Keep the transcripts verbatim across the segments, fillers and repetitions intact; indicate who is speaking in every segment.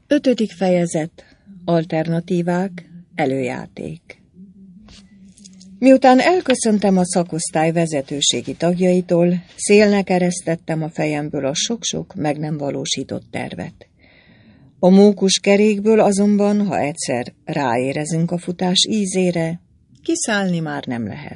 Speaker 1: Ötödik fejezet. Alternatívák. Előjáték. Miután elköszöntem a szakosztály vezetőségi tagjaitól, szélnek eresztettem a fejemből a sok-sok meg nem valósított tervet. A mókus kerékből azonban, ha egyszer ráérezünk a futás ízére, kiszállni már nem lehet.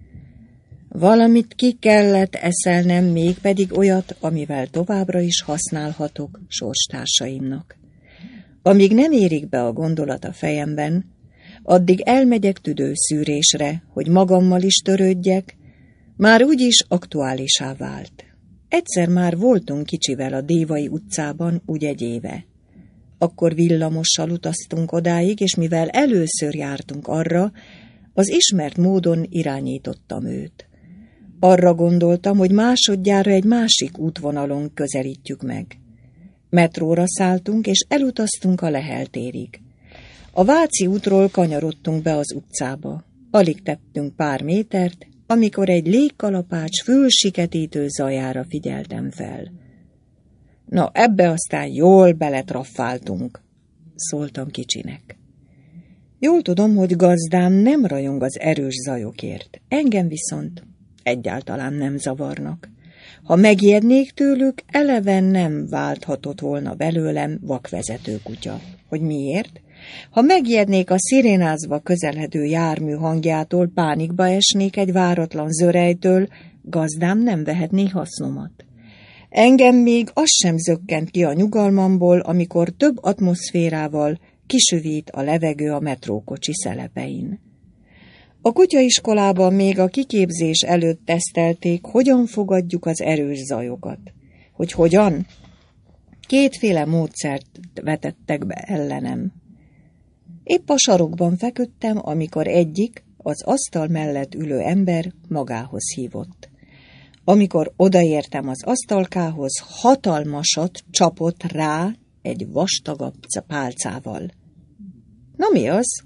Speaker 1: Valamit ki kellett eszelnem, mégpedig olyat, amivel továbbra is használhatok sorstársaimnak. Amíg nem érik be a gondolat a fejemben, addig elmegyek tüdőszűrésre, hogy magammal is törődjek, már úgyis aktuálisá vált. Egyszer már voltunk kicsivel a Dévai utcában, úgy egy éve. Akkor villamossal utaztunk odáig, és mivel először jártunk arra, az ismert módon irányítottam őt. Arra gondoltam, hogy másodjára egy másik útvonalon közelítjük meg. Metróra szálltunk, és elutaztunk a Lehel térig. A Váci útról kanyarodtunk be az utcába. Alig tettünk pár métert, amikor egy légkalapács fülsiketítő zajára figyeltem fel. Na, ebbe aztán jól beletraffáltunk, szóltam kicsinek. Jól tudom, hogy gazdám nem rajong az erős zajokért, engem viszont egyáltalán nem zavarnak. Ha megijednék tőlük, eleven nem válthatott volna belőlem vakvezető kutya. Hogy miért? Ha megijednék a szirénázva közelhedő jármű hangjától, pánikba esnék egy váratlan zörejtől, gazdám nem vehetné hasznomat. Engem még az sem zökkent ki a nyugalmamból, amikor több atmoszférával kisüvít a levegő a metrókocsi szelepein. A kutyaiskolában még a kiképzés előtt tesztelték, hogyan fogadjuk az erős zajokat. Hogy hogyan? Kétféle módszert vetettek be ellenem. Épp a sarokban feküdtem, amikor egyik, az asztal mellett ülő ember magához hívott. Amikor odaértem az asztalkához, hatalmasat csapott rá egy vastagabb pálcával. Na mi az?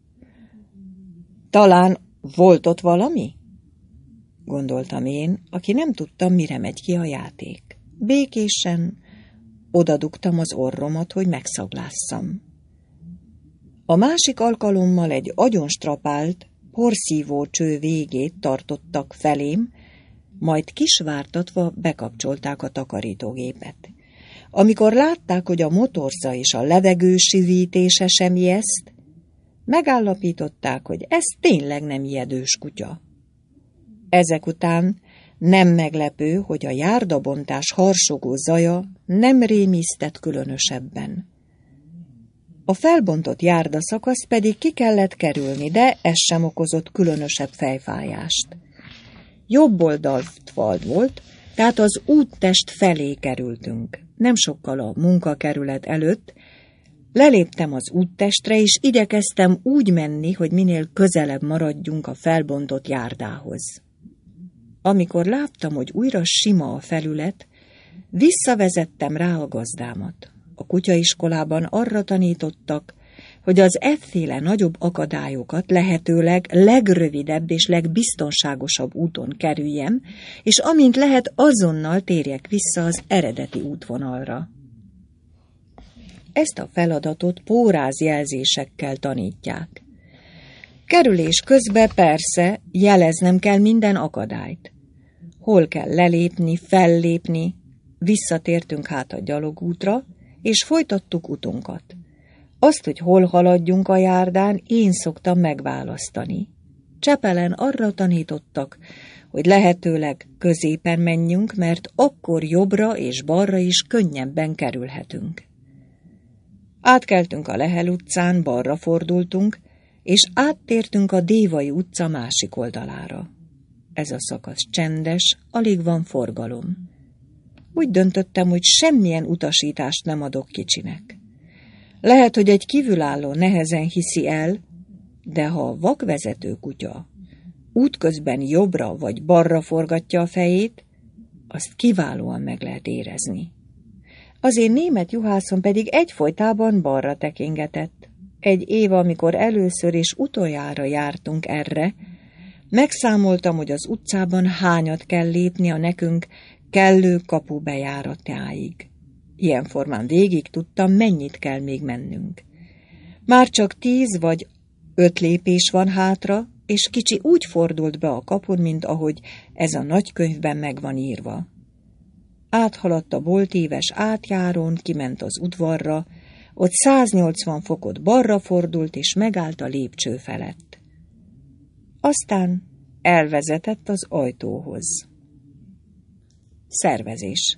Speaker 1: Talán volt ott valami? Gondoltam én, aki nem tudtam, mire megy ki a játék. Békésen odadugtam az orromat, hogy megszaglásszam. A másik alkalommal egy agyonstrapált, porszívó cső végét tartottak felém, majd kisvártatva bekapcsolták a takarítógépet. Amikor látták, hogy a motorza és a levegő süvítése sem ijeszt, megállapították, hogy ez tényleg nem ijedős kutya. Ezek után nem meglepő, hogy a járdabontás harsogó zaja nem rémisztett különösebben. A felbontott járdaszakaszt pedig ki kellett kerülni, de ez sem okozott különösebb fejfájást. Jobb oldalt volt, tehát az úttest felé kerültünk. Nem sokkal a munkakerület előtt leléptem az úttestre, és igyekeztem úgy menni, hogy minél közelebb maradjunk a felbontott járdához. Amikor láttam, hogy újra sima a felület, visszavezettem rá a gazdámat. A kutyaiskolában arra tanítottak, hogy az efféle nagyobb akadályokat lehetőleg legrövidebb és legbiztonságosabb úton kerüljem, és amint lehet, azonnal térjek vissza az eredeti útvonalra. Ezt a feladatot pórázjelzésekkel tanítják. Kerülés közben persze jeleznem kell minden akadályt. Hol kell lelépni, fellépni, visszatértünk hát a gyalogútra, és folytattuk utunkat. Azt, hogy hol haladjunk a járdán, én szoktam megválasztani. Csepelen arra tanítottak, hogy lehetőleg középen menjünk, mert akkor jobbra és balra is könnyebben kerülhetünk. Átkeltünk a Lehel utcán, balra fordultunk, és áttértünk a Dévai utca másik oldalára. Ez a szakasz csendes, alig van forgalom. Úgy döntöttem, hogy semmilyen utasítást nem adok kicsinek. Lehet, hogy egy kívülálló nehezen hiszi el, de ha a vakvezető kutya útközben jobbra vagy balra forgatja a fejét, azt kiválóan meg lehet érezni. Az én német juhászom pedig egyfolytában balra tekingetett. Egy év, amikor először és utoljára jártunk erre, megszámoltam, hogy az utcában hányat kell lépni a nekünk kellő kapu bejáratáig. Ilyen formán végig tudtam, mennyit kell még mennünk. Már csak tíz vagy öt lépés van hátra, és kicsi úgy fordult be a kapun, mint ahogy ez a nagykönyvben meg van írva. Áthaladt a boltíves átjárón, kiment az udvarra, ott száznyolcvan fokot balra fordult, és megállt a lépcső felett. Aztán elvezetett az ajtóhoz. Szervezés.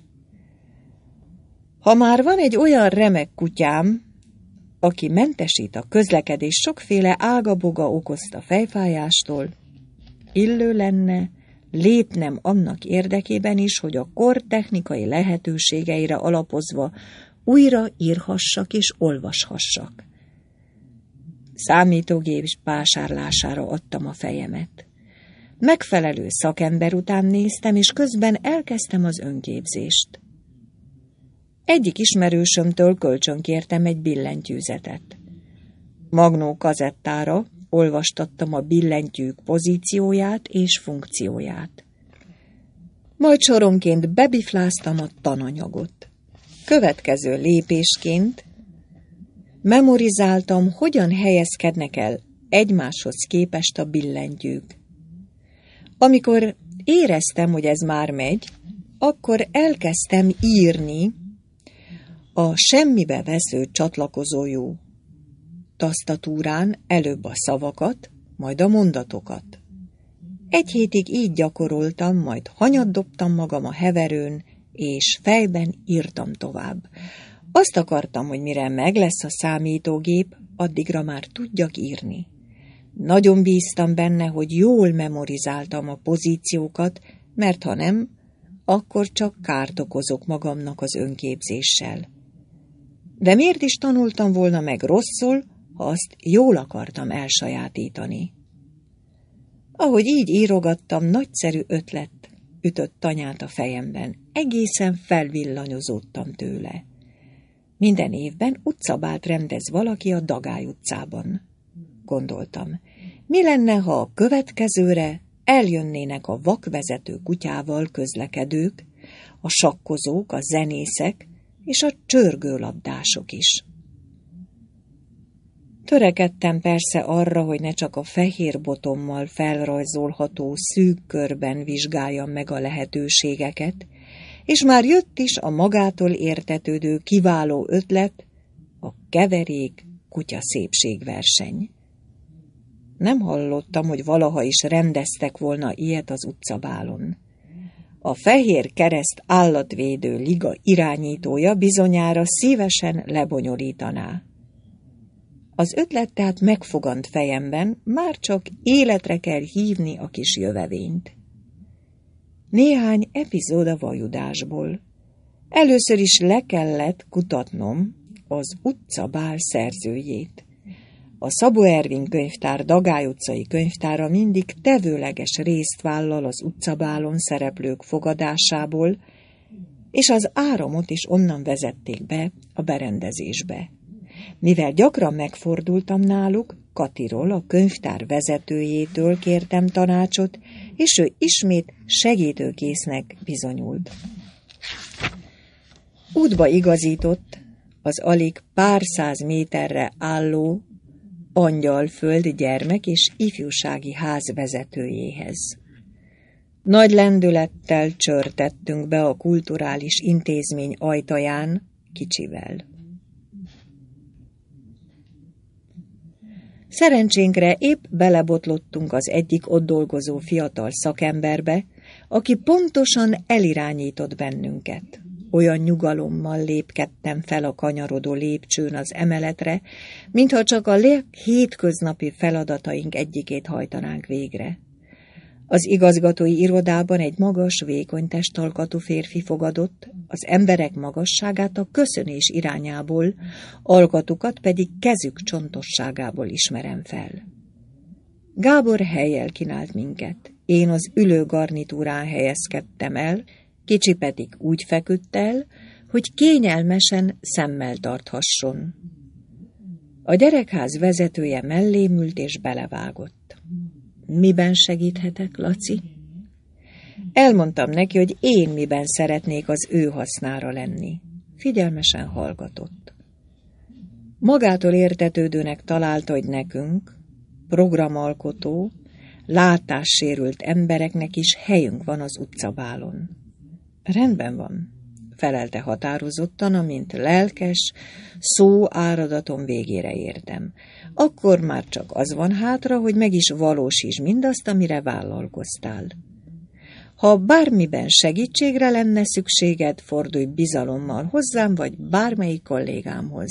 Speaker 1: Ha már van egy olyan remek kutyám, aki mentesít a közlekedés sokféle ágaboga okozta fejfájástól, illő lenne lépnem annak érdekében is, hogy a kor technikai lehetőségeire alapozva újra írhassak és olvashassak. Számítógép vásárlására adtam a fejemet. Megfelelő szakember után néztem, és közben elkezdtem az önképzést. Egyik ismerősömtől kölcsönkértem egy billentyűzetet. Magnó kazettára olvastattam a billentyűk pozícióját és funkcióját. Majd soronként bebifláztam a tananyagot. Következő lépésként memorizáltam, hogyan helyezkednek el egymáshoz képest a billentyűk. Amikor éreztem, hogy ez már megy, akkor elkezdtem írni a semmibe vesző csatlakozójú tasztatúrán előbb a szavakat, majd a mondatokat. Egy hétig így gyakoroltam, majd hanyat dobtam magam a heverőn, és fejben írtam tovább. Azt akartam, hogy mire meg lesz a számítógép, addigra már tudjak írni. Nagyon bíztam benne, hogy jól memorizáltam a pozíciókat, mert ha nem, akkor csak kárt okozok magamnak az önképzéssel. De miért is tanultam volna meg rosszul, ha azt jól akartam elsajátítani? Ahogy így írogattam, nagyszerű ötlet ütött tanyát a fejemben. Egészen felvillanyozódtam tőle. Minden évben utcabált rendez valaki a Dagály utcában. Gondoltam, mi lenne, ha a következőre eljönnének a vakvezető kutyával közlekedők, a sakkozók, a zenészek és a csörgőlabdások is. Törekedtem persze arra, hogy ne csak a fehér botommal felrajzolható szűk körben vizsgáljam meg a lehetőségeket, és már jött is a magától értetődő kiváló ötlet, a keverék kutya szépségverseny. Nem hallottam, hogy valaha is rendeztek volna ilyet az utcabálon. A Fehér Kereszt Állatvédő Liga irányítója bizonyára szívesen lebonyolítaná. Az ötlet tehát megfogant fejemben, már csak életre kell hívni a kis jövevényt. Néhány epizód a vajudásból. Először is le kellett kutatnom az utcabál szerzőjét. A Szabó Ervin könyvtár Dagály utcai könyvtára mindig tevőleges részt vállal az utcabálon szereplők fogadásából, és az áramot is onnan vezették be a berendezésbe. Mivel gyakran megfordultam náluk, Katiról, a könyvtár vezetőjétől kértem tanácsot, és ő ismét segítőkésznek bizonyult. Útba igazított az alig pár száz méterre álló Angyalföld gyermek és ifjúsági ház vezetőjéhez. Nagy lendülettel csörtettünk be a kulturális intézmény ajtaján kicsivel. Szerencsénkre épp belebotlottunk az egyik ott dolgozó fiatal szakemberbe, aki pontosan elirányított bennünket. Olyan nyugalommal lépkedtem fel a kanyarodó lépcsőn az emeletre, mintha csak a leghétköznapi feladataink egyikét hajtanánk végre. Az igazgatói irodában egy magas, vékony testalkatú férfi fogadott, az emberek magasságát a köszönés irányából, alkatukat pedig kezük csontosságából ismerem fel. Gábor hellyel kínált minket, én az ülő garnitúrán helyezkedtem el, kicsi pedig úgy feküdt el, hogy kényelmesen szemmel tarthasson. A gyerekház vezetője mellém ült és belevágott. Miben segíthetek, Laci? Elmondtam neki, hogy én miben szeretnék az ő hasznára lenni. figyelmesen hallgatott. Magától értetődőnek találta, hogy nekünk, programalkotó, látássérült embereknek is helyünk van az utcabálon. Rendben van, felelte határozottan, amint lelkes, szó áradatom végére értem. Akkor már csak az van hátra, hogy meg is valósítsd mindazt, amire vállalkoztál. Ha bármiben segítségre lenne szükséged, fordulj bizalommal hozzám, vagy bármelyik kollégámhoz.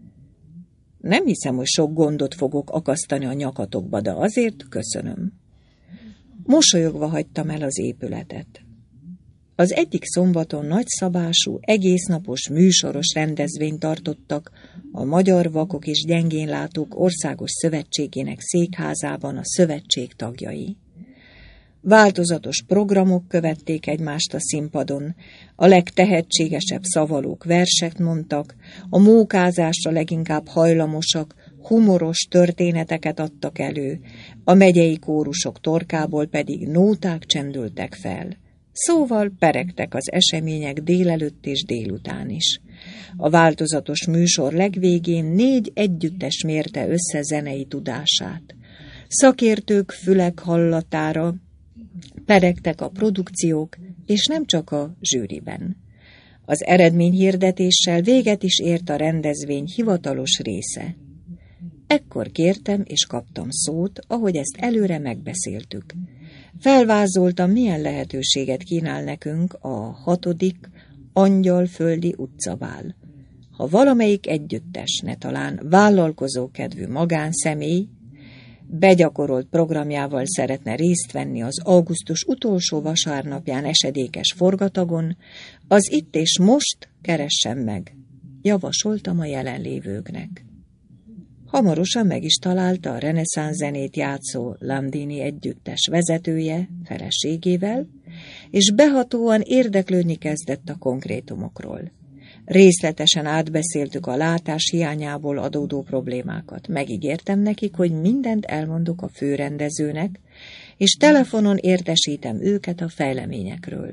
Speaker 1: Nem hiszem, hogy sok gondot fogok akasztani a nyakatokba, de azért köszönöm. Mosolyogva hagytam el az épületet. Az egyik szombaton nagyszabású, egésznapos műsoros rendezvényt tartottak a Magyar Vakok és Gyengénlátók Országos Szövetségének székházában a szövetség tagjai. Változatos programok követték egymást a színpadon, a legtehetségesebb szavalók verset mondtak, a mókázásra leginkább hajlamosak humoros történeteket adtak elő, a megyei kórusok torkából pedig nóták csendültek fel. Szóval peregtek az események délelőtt és délután is. A változatos műsor legvégén négy együttes mérte össze zenei tudását. Szakértők fülek hallatára peregtek a produkciók, és nem csak a zsűriben. Az eredményhirdetéssel véget is ért a rendezvény hivatalos része. Ekkor kértem és kaptam szót, ahogy ezt előre megbeszéltük. Felvázoltam, milyen lehetőséget kínál nekünk a hatodik angyalföldi utcabál. Ha valamelyik együttes, ne talán vállalkozókedvű magánszemély begyakorolt programjával szeretne részt venni az augusztus utolsó vasárnapján esedékes forgatagon, az itt és most keressen meg, javasoltam a jelenlévőknek. Hamarosan meg is találta a reneszánsz zenét játszó Landini együttes vezetője feleségével, és behatóan érdeklődni kezdett a konkrétumokról. Részletesen átbeszéltük a látás hiányából adódó problémákat. Megígértem nekik, hogy mindent elmondok a főrendezőnek, és telefonon értesítem őket a fejleményekről.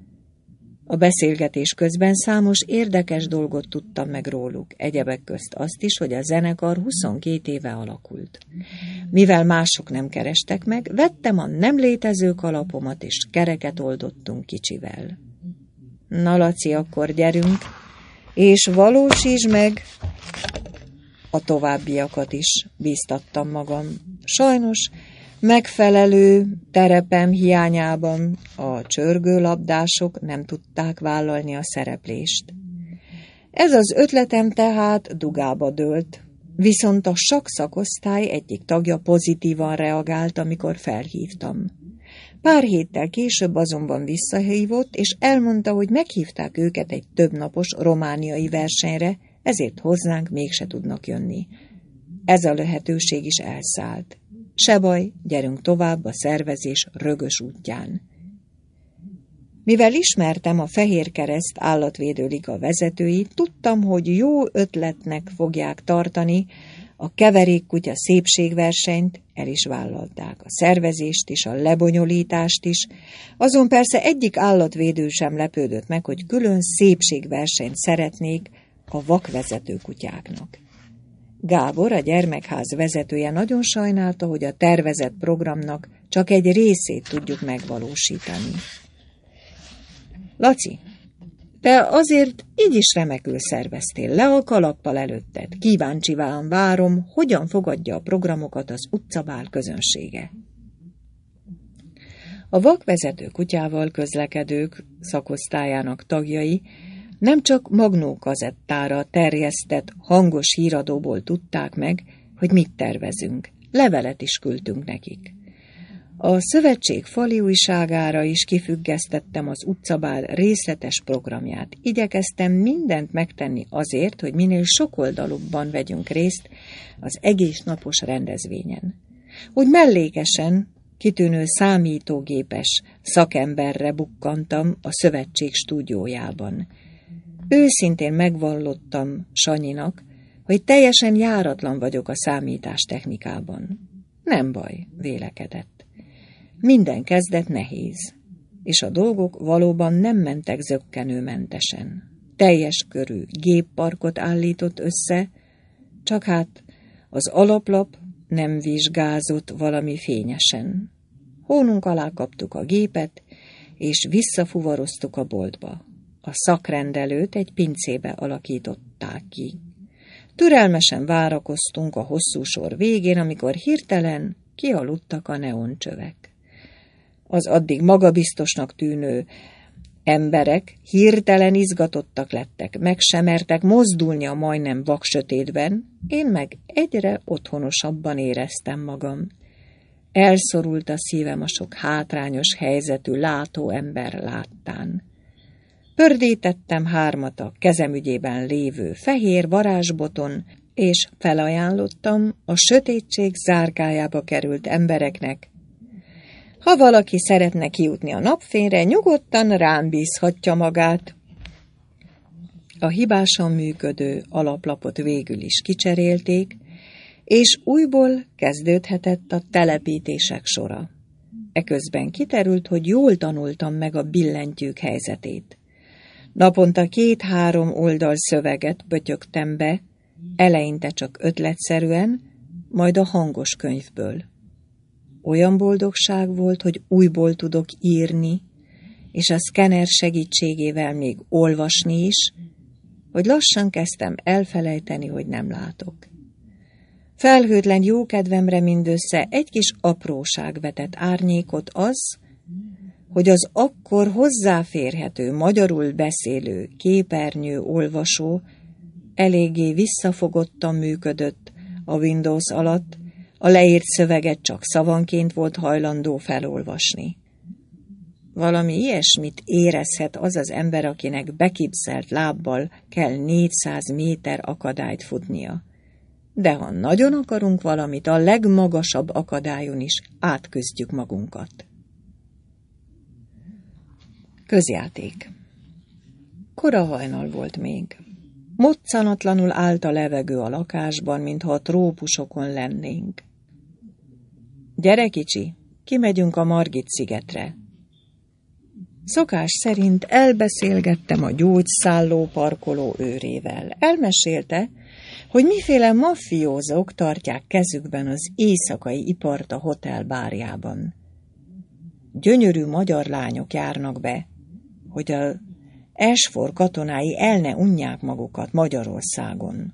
Speaker 1: A beszélgetés közben számos érdekes dolgot tudtam meg róluk, egyebek közt azt is, hogy a zenekar huszonkét éve alakult. Mivel mások nem kerestek meg, vettem a nem létező kalapomat, és kereket oldottunk kicsivel. Na, Laci, akkor gyerünk, és valósítsd meg a továbbiakat is, bíztattam magam. Sajnos megfelelő terepem hiányában a csörgőlabdások nem tudták vállalni a szereplést. Ez az ötletem tehát dugába dőlt, viszont a sakkszakosztály egyik tagja pozitívan reagált, amikor felhívtam. Pár héttel később azonban visszahívott, és elmondta, hogy meghívták őket egy többnapos romániai versenyre, ezért hozzánk mégse tudnak jönni. Ez a lehetőség is elszállt. Se baj, gyerünk tovább a szervezés rögös útján. Mivel ismertem a Fehér Kereszt állatvédőliga vezetőit, tudtam, hogy jó ötletnek fogják tartani a keverékkutya szépségversenyt, el is vállalták a szervezést is, a lebonyolítást is, azon persze egyik állatvédő sem lepődött meg, hogy külön szépségversenyt szeretnék a vakvezető kutyáknak. Gábor, a gyermekház vezetője nagyon sajnálta, hogy a tervezett programnak csak egy részét tudjuk megvalósítani. Laci, te azért így is remekül szerveztél, le a kalappal előtted. Kíváncsiván várom, hogyan fogadja a programokat az utcabál közönsége. A vakvezető kutyával közlekedők szakosztályának tagjai nem csak magnókazettára terjesztett hangos híradóból tudták meg, hogy mit tervezünk. Levelet is küldtünk nekik. A szövetség fali újságára is kifüggesztettem az utcabál részletes programját. Igyekeztem mindent megtenni azért, hogy minél sokoldalúbban vegyünk részt az egész napos rendezvényen. Hogy mellékesen kitűnő számítógépes szakemberre bukkantam a szövetség stúdiójában. Őszintén megvallottam Sanyinak, hogy teljesen járatlan vagyok a számítástechnikában. Nem baj, vélekedett. Minden kezdet nehéz, és a dolgok valóban nem mentek zökkenőmentesen. teljes körű gépparkot állított össze, csak hát az alaplap nem vizsgázott valami fényesen. Hónunk alá kaptuk a gépet, és visszafuvaroztuk a boltba. A szakrendelőt egy pincébe alakították ki. Türelmesen várakoztunk a hosszú sor végén, amikor hirtelen kialudtak a neoncsövek. Az addig magabiztosnak tűnő emberek hirtelen izgatottak lettek, meg sem mertek mozdulni a majdnem vaksötétben, én meg egyre otthonosabban éreztem magam. Elszorult a szívem a sok hátrányos helyzetű látóember láttán. Pördítettem hármat a kezem ügyében lévő fehér varázsboton, és felajánlottam a sötétség zárkájába került embereknek: ha valaki szeretne kijutni a napfényre, nyugodtan rám bízhatja magát. A hibásan működő alaplapot végül is kicserélték, és újból kezdődhetett a telepítések sora. Eközben kiterült, hogy jól tanultam meg a billentyűk helyzetét. Naponta két-három oldal szöveget pötyögtem be, eleinte csak ötletszerűen, majd a hangos könyvből. Olyan boldogság volt, hogy újból tudok írni, és a szkenner segítségével még olvasni is, hogy lassan kezdtem elfelejteni, hogy nem látok. Felhőtlen jókedvemre mindössze egy kis apróság vetett árnyékot az, hogy az akkor hozzáférhető magyarul beszélő képernyő olvasó eléggé visszafogottan működött a Windows alatt, a leírt szöveget csak szavanként volt hajlandó felolvasni. Valami ilyesmit érezhet az az ember, akinek bekipzelt lábbal kell négyszáz méter akadályt futnia. De ha nagyon akarunk valamit, a legmagasabb akadályon is átküzdjük magunkat. Közjáték. Kora hajnal volt még. Moccanatlanul állt a levegő a lakásban, mintha a trópusokon lennénk. Gyere, kicsi, kimegyünk a Margit-szigetre. Szokás szerint elbeszélgettem a gyógyszálló parkoló őrével. Elmesélte, hogy miféle maffiózók tartják kezükben az éjszakai ipart a hotel bárjában. Gyönyörű magyar lányok járnak be, hogy a Esfor katonái el ne unják magukat Magyarországon.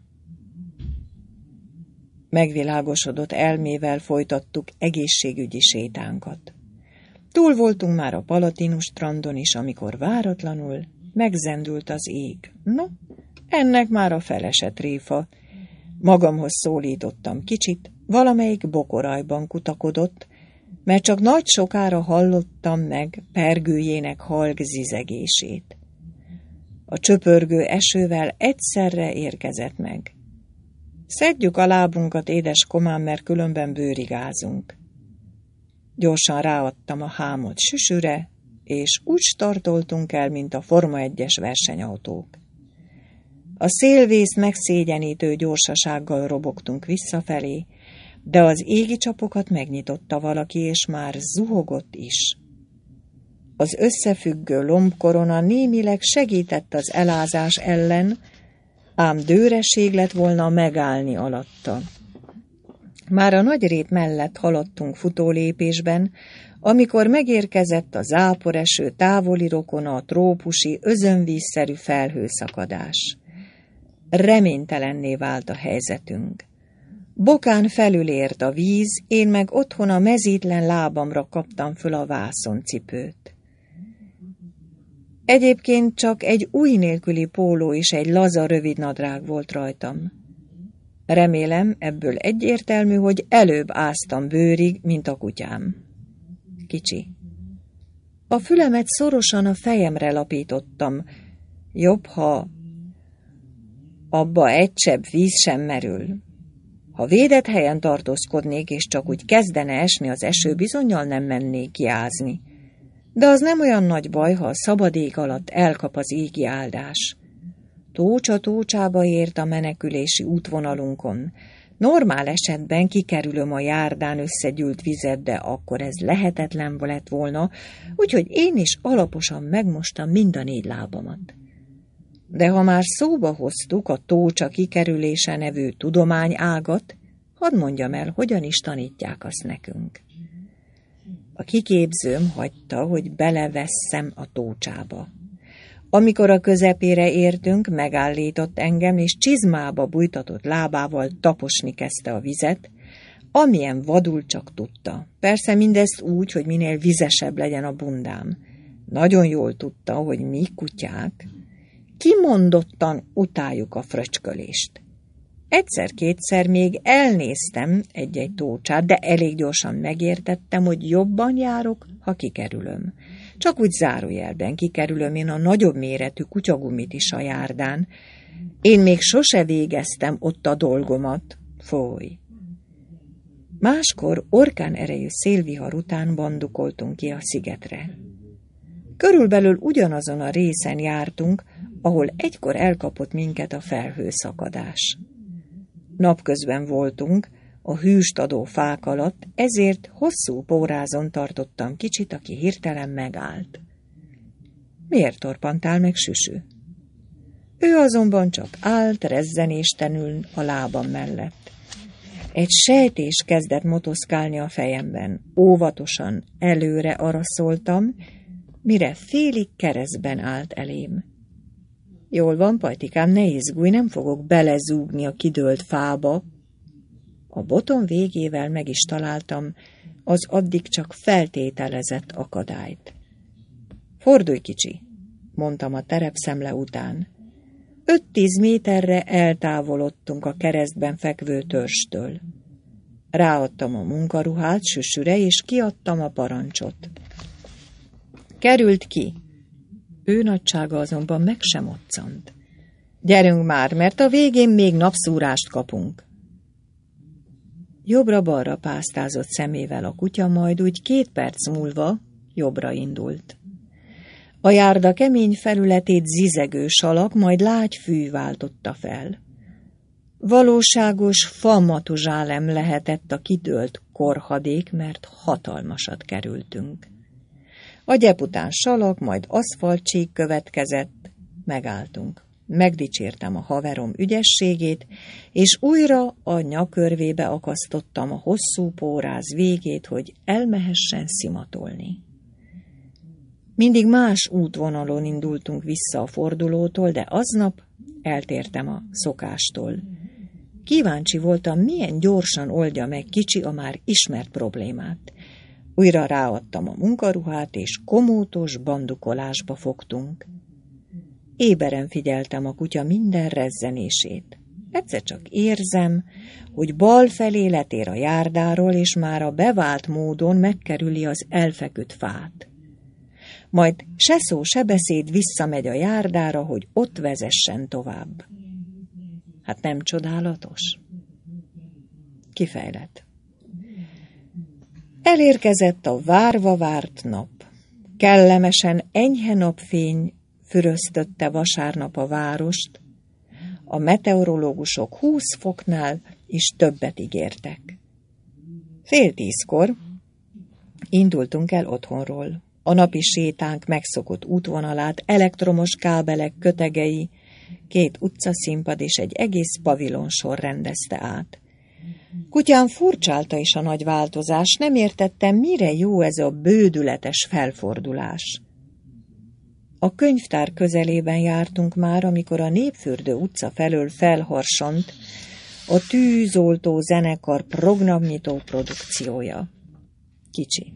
Speaker 1: Megvilágosodott elmével folytattuk egészségügyi sétánkat. Túl voltunk már a Palatinus strandon is, amikor váratlanul megzendült az ég. No, ennek már a felese tréfa. Magamhoz szólítottam kicsit, valamelyik bokorajban kutakodott, mert csak nagy sokára hallottam meg pergőjének halk zizegését. A csöpörgő esővel egyszerre érkezett meg. Szedjük a lábunkat, édes komám, mert különben bőrigázunk. Gyorsan ráadtam a hámot süsüre, és úgy startoltunk el, mint a Forma egyes versenyautók. A szélvész megszégyenítő gyorsasággal robogtunk visszafelé, de az égi csapokat megnyitotta valaki, és már zuhogott is. Az összefüggő lombkorona némileg segített az elázás ellen, ám dőreség lett volna megállni alatta. Már a nagy rét mellett haladtunk futólépésben, amikor megérkezett a záporeső távoli rokona, a trópusi, özönvízszerű felhőszakadás. Reménytelenné vált a helyzetünk. Bokán felülért a víz, én meg otthon a mezítlen lábamra kaptam föl a vászoncipőt. Egyébként csak egy ujj nélküli póló és egy laza rövidnadrág volt rajtam. Remélem, ebből egyértelmű, hogy előbb áztam bőrig, mint a kutyám. Kicsi. A fülemet szorosan a fejemre lapítottam. Jobb, ha abba egy csepp víz sem merül. Ha védett helyen tartózkodnék, és csak úgy kezdene esni az eső, bizonnyal nem mennék kiázni. De az nem olyan nagy baj, ha a szabad ég alatt elkap az égi áldás. Tócsa tócsába ért a menekülési útvonalunkon. Normál esetben kikerülöm a járdán összegyűlt vizet, de akkor ez lehetetlen lett volna, úgyhogy én is alaposan megmostam mind a négy lábamat. De ha már szóba hoztuk a tócsa kikerülése nevű tudományágat, hadd mondjam el, hogyan is tanítják azt nekünk. A kiképzőm hagyta, hogy belevesszem a tócsába. Amikor a közepére értünk, megállított engem, és csizmába bújtatott lábával taposni kezdte a vizet, amilyen vadul csak tudta. Persze mindezt úgy, hogy minél vizesebb legyen a bundám. Nagyon jól tudta, hogy mi kutyák kimondottan utáljuk a fröcskölést. Egyszer-kétszer még elnéztem egy-egy tócsát, de elég gyorsan megértettem, hogy jobban járok, ha kikerülöm. Csak úgy zárójelben kikerülöm én a nagyobb méretű kutyagumit is a járdán. Én még sose végeztem ott a dolgomat. Foly! Máskor orkán erejű szélvihar után bandukoltunk ki a szigetre. Körülbelül ugyanazon a részen jártunk, ahol egykor elkapott minket a felhőszakadás. Napközben voltunk, a hűst adó fák alatt, ezért hosszú pórázon tartottam kicsit, aki hirtelen megállt. Miért torpantál meg, Süsü? Ő azonban csak állt rezzenéstenül a lábam mellett. Egy sejtés kezdett motoszkálni a fejemben. Óvatosan előre araszoltam, mire félig keresztben állt elém. Jól van, Pajtikám, ne izgulj, nem fogok belezúgni a kidőlt fába. A botom végével meg is találtam az addig csak feltételezett akadályt. Fordulj, kicsi, mondtam a terepszemle után. Öt-tíz méterre eltávolodtunk a keresztben fekvő törstől. Ráadtam a munkaruhát Süsüre, és kiadtam a parancsot. Került ki. Ő nagysága azonban meg sem moccant. Gyerünk már, mert a végén még napszúrást kapunk. Jobbra-balra pásztázott szemével a kutya, majd úgy két perc múlva jobbra indult. A járda kemény felületét zizegő salak, majd lágy fű váltotta fel. Valóságos famatuzsálem lehetett a kidőlt korhadék, mert hatalmasat kerültünk. A gyep után salak, majd aszfaltcsík következett, megálltunk. Megdicsértem a haverom ügyességét, és újra a nyakörvébe akasztottam a hosszú póráz végét, hogy elmehessen szimatolni. Mindig más útvonalon indultunk vissza a fordulótól, de aznap eltértem a szokástól. Kíváncsi voltam, milyen gyorsan oldja meg kicsi a már ismert problémát. Újra ráadtam a munkaruhát, és komótos bandukolásba fogtunk. Éberen figyeltem a kutya minden rezzenését. Egyszer csak érzem, hogy bal felé letér a járdáról, és már a bevált módon megkerüli az elfeküdt fát. Majd se szó, se beszéd visszamegy a járdára, hogy ott vezessen tovább. Hát nem csodálatos? Kifejlett. Elérkezett a várva várt nap. Kellemesen enyhe napfény füröztötte vasárnap a várost. A meteorológusok húsz foknál is többet ígértek. Fél tízkor indultunk el otthonról. A napi sétánk megszokott útvonalát, elektromos kábelek kötegei, két utcaszínpad és egy egész pavilonsor rendezte át. Kutyám furcsálta is a nagy változás, nem értettem, mire jó ez a bődületes felfordulás. A könyvtár közelében jártunk már, amikor a Népfürdő utca felől felharsant a Tűzoltó zenekar programnyitó produkciója. Kicsi.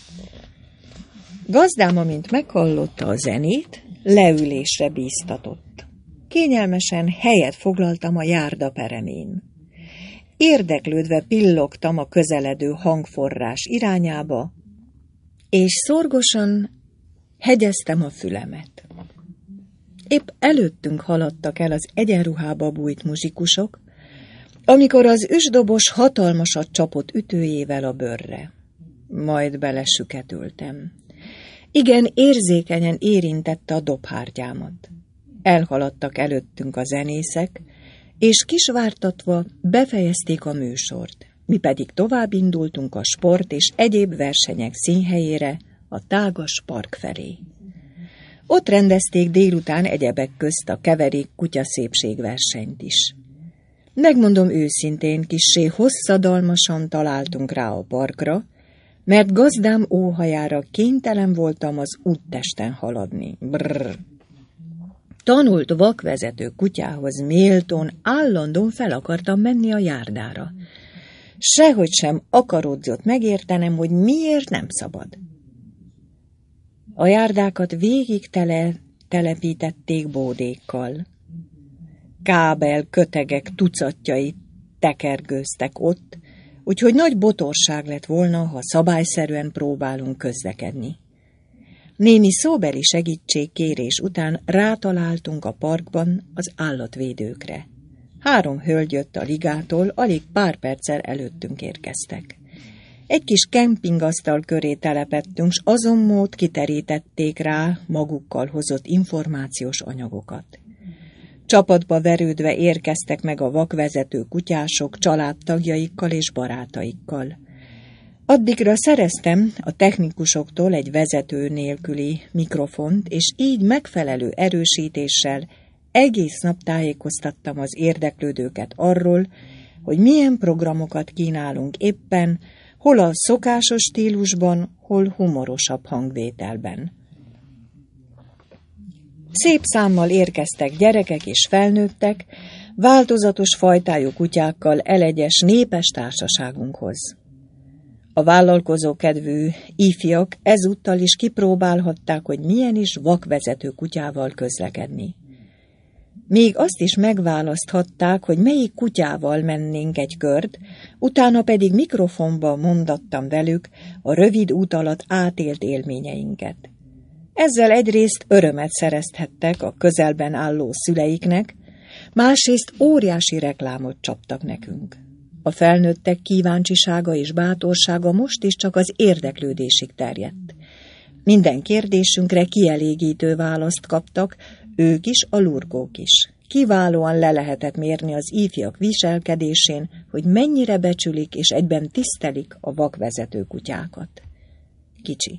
Speaker 1: Gazdám, amint meghallotta a zenét, leülésre bíztatott. Kényelmesen helyet foglaltam a járda peremén. Érdeklődve pillogtam a közeledő hangforrás irányába, és szorgosan hegyeztem a fülemet. Épp előttünk haladtak el az egyenruhába bújt muzsikusok, amikor az üsdobos hatalmasat csapott ütőjével a bőrre. Majd belesüketültem. Igen, érzékenyen érintette a dobhártyámat. Elhaladtak előttünk a zenészek, és kisvártatva befejezték a műsort. Mi pedig tovább indultunk a sport és egyéb versenyek színhelyére, a tágas park felé. Ott rendezték délután egyebek közt a keverék kutyaszépségversenyt is. Megmondom őszintén, kissé hosszadalmasan találtunk rá a parkra, mert gazdám óhajára kénytelen voltam az úttesten haladni. Brrr. Tanult vakvezető kutyához méltón állandóan fel akartam menni a járdára. Sehogy sem akaródzott megértenem, hogy miért nem szabad. A járdákat végig tele, telepítették bódékkal. Kábel kötegek tucatjai tekergőztek ott, úgyhogy nagy botorság lett volna, ha szabályszerűen próbálunk közlekedni. Némi szóbeli segítségkérés után rátaláltunk a parkban az állatvédőkre. Három hölgy jött a ligától, alig pár perccel előttünk érkeztek. Egy kis kempingasztal köré telepettünk, s azon mód kiterítették rá magukkal hozott információs anyagokat. Csapatba verődve érkeztek meg a vakvezető kutyások családtagjaikkal és barátaikkal. Addigra szereztem a technikusoktól egy vezető nélküli mikrofont, és így megfelelő erősítéssel egész nap tájékoztattam az érdeklődőket arról, hogy milyen programokat kínálunk éppen, hol a szokásos stílusban, hol humorosabb hangvételben. Szép számmal érkeztek gyerekek és felnőttek, változatos fajtájú kutyákkal elegyes népes társaságunkhoz. A vállalkozókedvű ifjak ezúttal is kipróbálhatták, hogy milyen is vakvezető kutyával közlekedni. Még azt is megválaszthatták, hogy melyik kutyával mennénk egy kört, utána pedig mikrofonba mondattam velük a rövid út alatt átélt élményeinket. Ezzel egyrészt örömet szerezhettek a közelben álló szüleiknek, másrészt óriási reklámot csaptak nekünk. A felnőttek kíváncsisága és bátorsága most is csak az érdeklődésig terjedt. Minden kérdésünkre kielégítő választ kaptak, ők is, a lurkók is. Kiválóan le lehetett mérni az ifjak viselkedésén, hogy mennyire becsülik és egyben tisztelik a vakvezető kutyákat. Kicsi.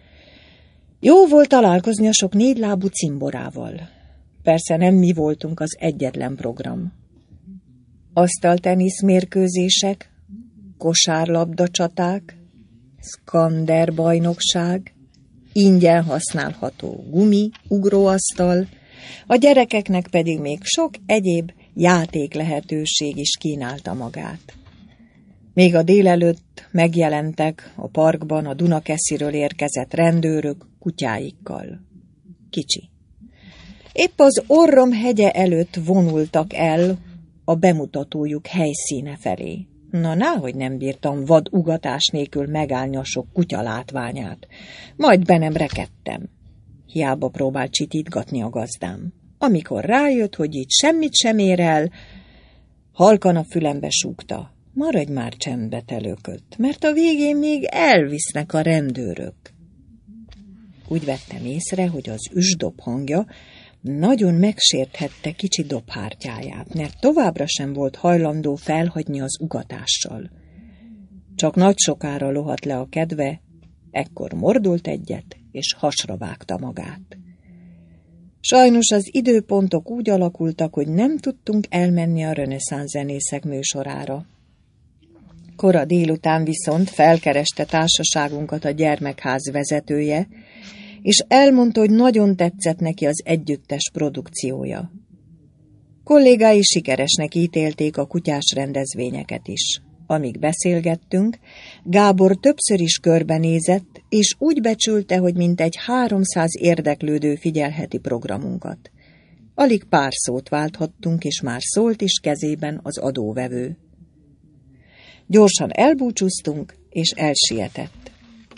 Speaker 1: Jó volt találkozni a sok négylábú cimborával. Persze nem mi voltunk az egyetlen program. Asztaltenisz mérkőzések, kosárlabda csaták, szkander bajnokság, ingyen használható gumi, ugróasztal, a gyerekeknek pedig még sok egyéb játék lehetőség is kínálta magát. Még a délelőtt megjelentek a parkban a Dunakesziről érkezett rendőrök kutyáikkal. Kicsi. Épp az Orrom hegye előtt vonultak el a bemutatójuk helyszíne felé. Na, náhogy nem bírtam vad ugatás nélkül megállni a sok kutya látványát. Majd be nem rekedtem. Hiába próbált csitítgatni a gazdám. Amikor rájött, hogy így semmit sem ér el, halkan a fülembe súgta. Maradj már csendbe, telökött, mert a végén még elvisznek a rendőrök. Úgy vettem észre, hogy az üsdob hangja nagyon megsérthette kicsi dobhártyáját, mert továbbra sem volt hajlandó felhagyni az ugatással. Csak nagy sokára lohadt le a kedve, ekkor mordult egyet, és hasra vágta magát. Sajnos az időpontok úgy alakultak, hogy nem tudtunk elmenni a reneszánsz zenészek műsorára. Kora délután viszont felkereste társaságunkat a gyermekház vezetője, és elmondta, hogy nagyon tetszett neki az együttes produkciója. Kollégái sikeresnek ítélték a kutyás rendezvényeket is. Amíg beszélgettünk, Gábor többször is körbenézett, és úgy becsülte, hogy mintegy háromszáz érdeklődő figyelheti programunkat. Alig pár szót válthattunk, és már szólt is kezében az adóvevő. Gyorsan elbúcsúztunk, és elsietett.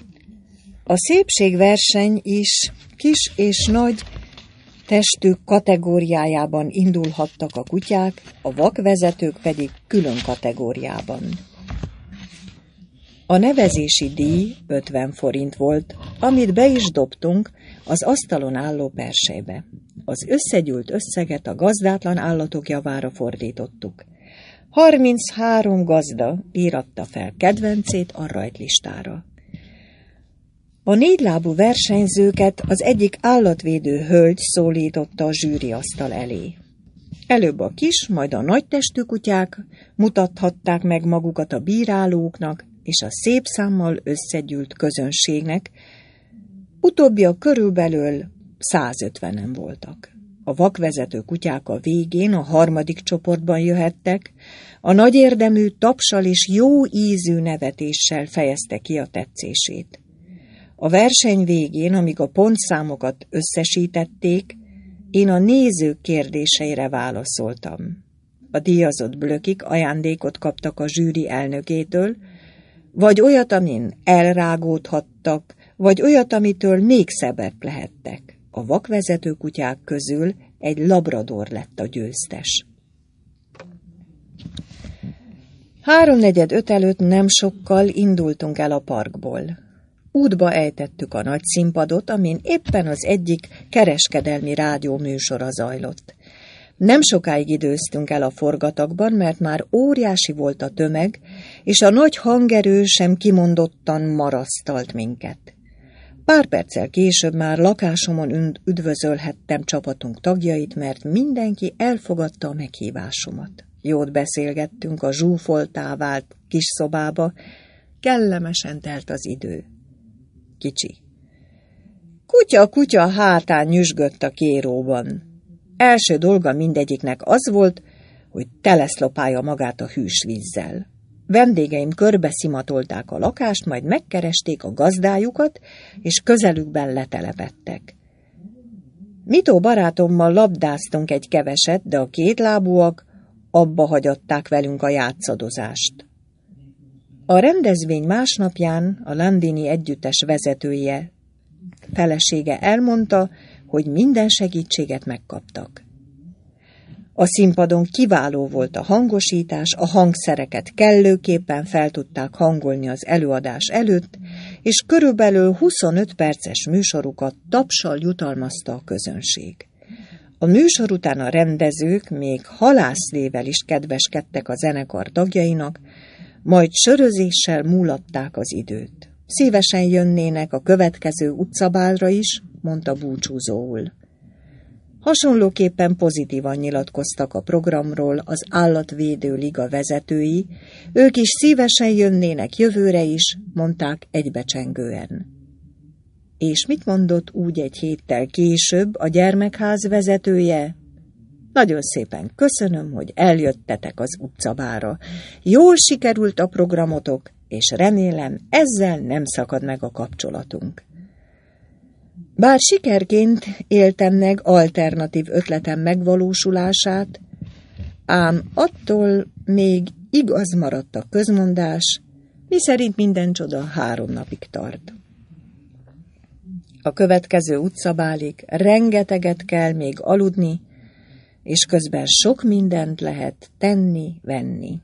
Speaker 1: A szépségverseny is kis és nagy testük kategóriájában indulhattak a kutyák, a vakvezetők pedig külön kategóriában. A nevezési díj ötven forint volt, amit be is dobtunk az asztalon álló persejbe. Az összegyűlt összeget a gazdátlan állatok javára fordítottuk. harminchárom gazda íratta fel kedvencét a rajtlistára. A négylábú versenyzőket az egyik állatvédő hölgy szólította a zsűriasztal elé. Előbb a kis, majd a nagy testű kutyák mutathatták meg magukat a bírálóknak és a szép számmal összegyűlt közönségnek, utóbbiak körülbelül százötvenen voltak. A vakvezető kutyák a végén a harmadik csoportban jöhettek, a nagy érdemű tapsal és jó ízű nevetéssel fejezte ki a tetszését. A verseny végén, amíg a pontszámokat összesítették, én a nézők kérdéseire válaszoltam. A díjazott blökik ajándékot kaptak a zsűri elnökétől, vagy olyat, amin elrágódhattak, vagy olyat, amitől még szebbek lehettek. A vakvezető kutyák közül egy labrador lett a győztes. Háromnegyed öt előtt nem sokkal indultunk el a parkból. Útba ejtettük a nagy színpadot, amin éppen az egyik kereskedelmi rádió műsora zajlott. Nem sokáig időztünk el a forgatagban, mert már óriási volt a tömeg, és a nagy hangerő sem kimondottan marasztalt minket. Pár perccel később már lakásomon üdvözölhettem csapatunk tagjait, mert mindenki elfogadta a meghívásomat. Jót beszélgettünk a zsúfoltá vált kis szobába, kellemesen telt az idő. Kicsi. Kutya, kutya hátán nyüzsgött a kéróban. Első dolga mindegyiknek az volt, hogy teleszlopálja magát a hűs vízzel. Vendégeim körbeszimatolták a lakást, majd megkeresték a gazdájukat, és közelükben letelepedtek. Mitó barátommal labdáztunk egy keveset, de a kétlábúak abba hagyatták velünk a játszadozást. A rendezvény másnapján a Landini együttes vezetője, felesége elmondta, hogy minden segítséget megkaptak. A színpadon kiváló volt a hangosítás, a hangszereket kellőképpen fel tudták hangolni az előadás előtt, és körülbelül huszonöt perces műsorukat tapssal jutalmazta a közönség. A műsor után a rendezők még halászlével is kedveskedtek a zenekar tagjainak, majd sörözéssel múlatták az időt. Szívesen jönnének a következő utcabálra is, mondta búcsúzóul. Hasonlóképpen pozitívan nyilatkoztak a programról az Állatvédő Liga vezetői, ők is szívesen jönnének jövőre is, mondták egybecsengően. És mit mondott úgy egy héttel később a gyermekház vezetője? Nagyon szépen köszönöm, hogy eljöttetek az utcabára. Jól sikerült a programotok, és remélem ezzel nem szakad meg a kapcsolatunk. Bár sikerként éltem meg alternatív ötletem megvalósulását, ám attól még igaz maradt a közmondás, miszerint minden csoda három napig tart. A következő utcabálig rengeteget kell még aludni, és közben sok mindent lehet tenni, venni.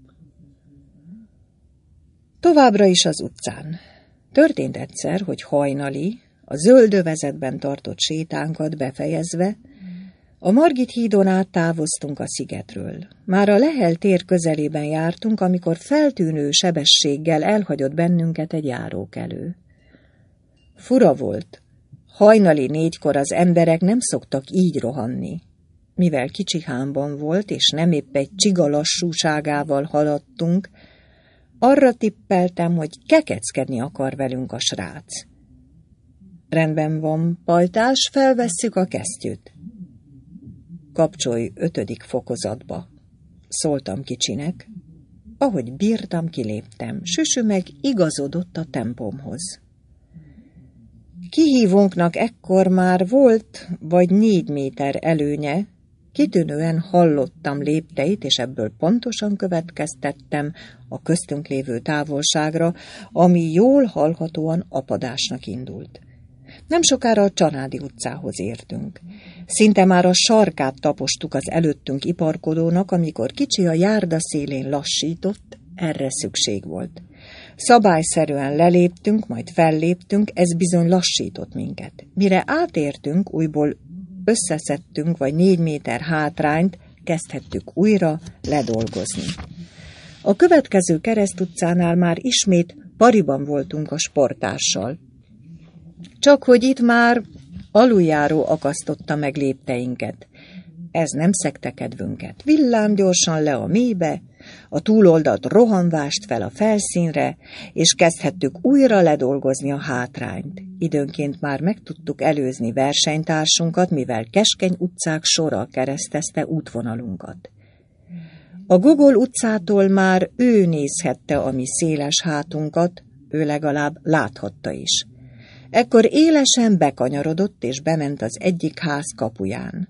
Speaker 1: Továbbra is az utcán. Történt egyszer, hogy hajnali, a zöldövezetben tartott sétánkat befejezve, a Margit hídon át távoztunk a szigetről. Már a Lehel tér közelében jártunk, amikor feltűnő sebességgel elhagyott bennünket egy járókelő. Fura volt. Hajnali négykor az emberek nem szoktak így rohanni. Mivel kicsi hámban volt, és nem épp egy csiga lassúságával haladtunk, arra tippeltem, hogy kekeckedni akar velünk a srác. Rendben van, pajtás, felvesszük a kesztyűt. Kapcsolj ötödik fokozatba, szóltam kicsinek. Ahogy bírtam, kiléptem, Süsü meg igazodott a tempómhoz. Kihívónknak ekkor már volt vagy négy méter előnye, kitűnően hallottam lépteit, és ebből pontosan következtettem a köztünk lévő távolságra, ami jól hallhatóan apadásnak indult. Nem sokára a Csanádi utcához értünk. Szinte már a sarkát tapostuk az előttünk iparkodónak, amikor kicsi a járda szélén lassított, erre szükség volt. Szabályszerűen leléptünk, majd felléptünk, ez bizony lassított minket. Mire átértünk, újból összeszedtünk vagy négy méter hátrányt, kezdhettük újra ledolgozni. A következő keresztutcánál már ismét pariban voltunk a sportással. Csak hogy itt már aluljáró akasztotta meg lépteinket. Ez nem szegte kedvünket. Villám gyorsan le a mélybe, a túloldalt rohanvást fel a felszínre, és kezdhettük újra ledolgozni a hátrányt. Időnként már meg tudtuk előzni versenytársunkat, mivel keskeny utcák sora keresztezte útvonalunkat. A Gogol utcától már ő nézhette a mi széles hátunkat, ő legalább láthatta is. Ekkor élesen bekanyarodott, és bement az egyik ház kapuján.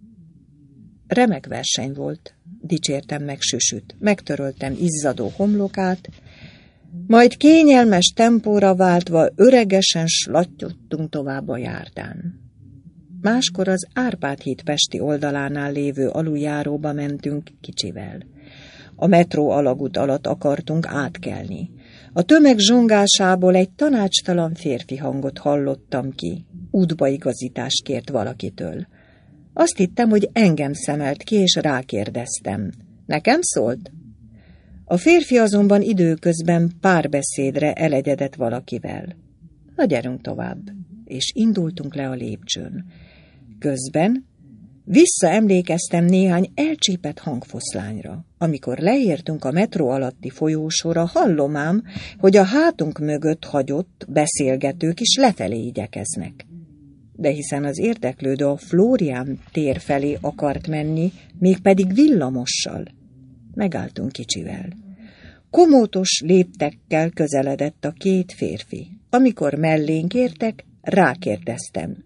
Speaker 1: Remek verseny volt, dicsértem meg Süsüt, megtöröltem izzadó homlokát, majd kényelmes tempóra váltva öregesen slattyogtunk tovább a járdán. Máskor az Árpád híd pesti oldalánál lévő aluljáróba mentünk kicsivel. A metró alagút alatt akartunk átkelni. A tömeg zsongásából egy tanácstalan férfi hangot hallottam ki. Útbaigazítást kért valakitől. Azt hittem, hogy engem szemelt ki, és rákérdeztem. Nekem szólt? A férfi azonban időközben párbeszédre elegyedett valakivel. Na, gyerünk tovább, és indultunk le a lépcsőn. Közben visszaemlékeztem néhány elcsípett hangfoszlányra. Amikor leértünk a metró alatti folyósora, hallom ám, hogy a hátunk mögött hagyott beszélgetők is lefelé igyekeznek. De hiszen az érdeklődő a Flórián tér felé akart menni, mégpedig villamossal. Megálltunk kicsivel. Komótos léptekkel közeledett a két férfi. Amikor mellénk értek, rákérdeztem.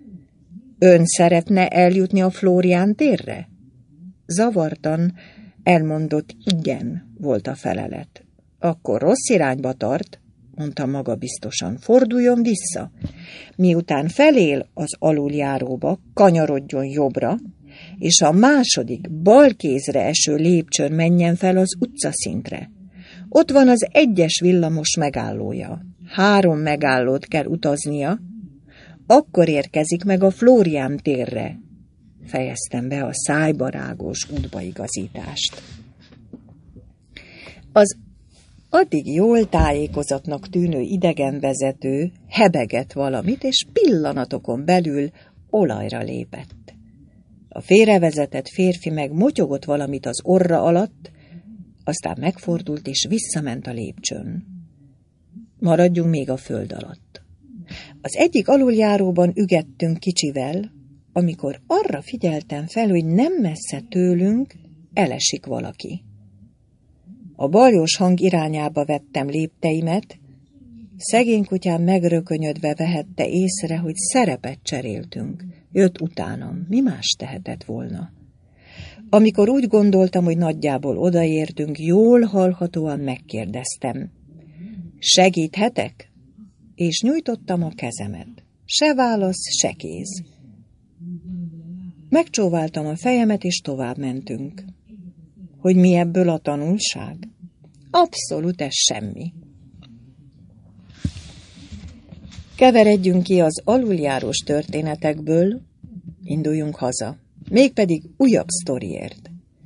Speaker 1: Ön szeretne eljutni a Flórián térre? Zavartan elmondott igen, volt a felelet. Akkor rossz irányba tart, mondta magabiztosan, forduljon vissza. Miután felél az aluljáróba, kanyarodjon jobbra, és a második bal kézre eső lépcsőn menjen fel az utcaszintre. Ott van az egyes villamos megállója. Három megállót kell utaznia, akkor érkezik meg a Flórián térre. Fejeztem be a szájbarágos útbaigazítást. Az addig jól tájékozatnak tűnő idegenvezető hebegett valamit, és pillanatokon belül olajra lépett. A félrevezetett férfi meg motyogott valamit az orra alatt, aztán megfordult és visszament a lépcsőn. Maradjunk még a föld alatt. Az egyik aluljáróban ügettünk kicsivel, amikor arra figyeltem fel, hogy nem messze tőlünk elesik valaki. A baljós hang irányába vettem lépteimet, szegény kutyám megrökönyödve vehette észre, hogy szerepet cseréltünk. Jött utánam, mi más tehetett volna? Amikor úgy gondoltam, hogy nagyjából odaértünk, jól hallhatóan megkérdeztem. Segíthetek? És nyújtottam a kezemet. Se válasz, se kéz. Megcsóváltam a fejemet, és tovább mentünk. Hogy mi ebből a tanulság? Abszolút ez semmi. Keveredjünk ki az aluljárós történetekből, induljunk haza. Mégpedig újabb sztoriért.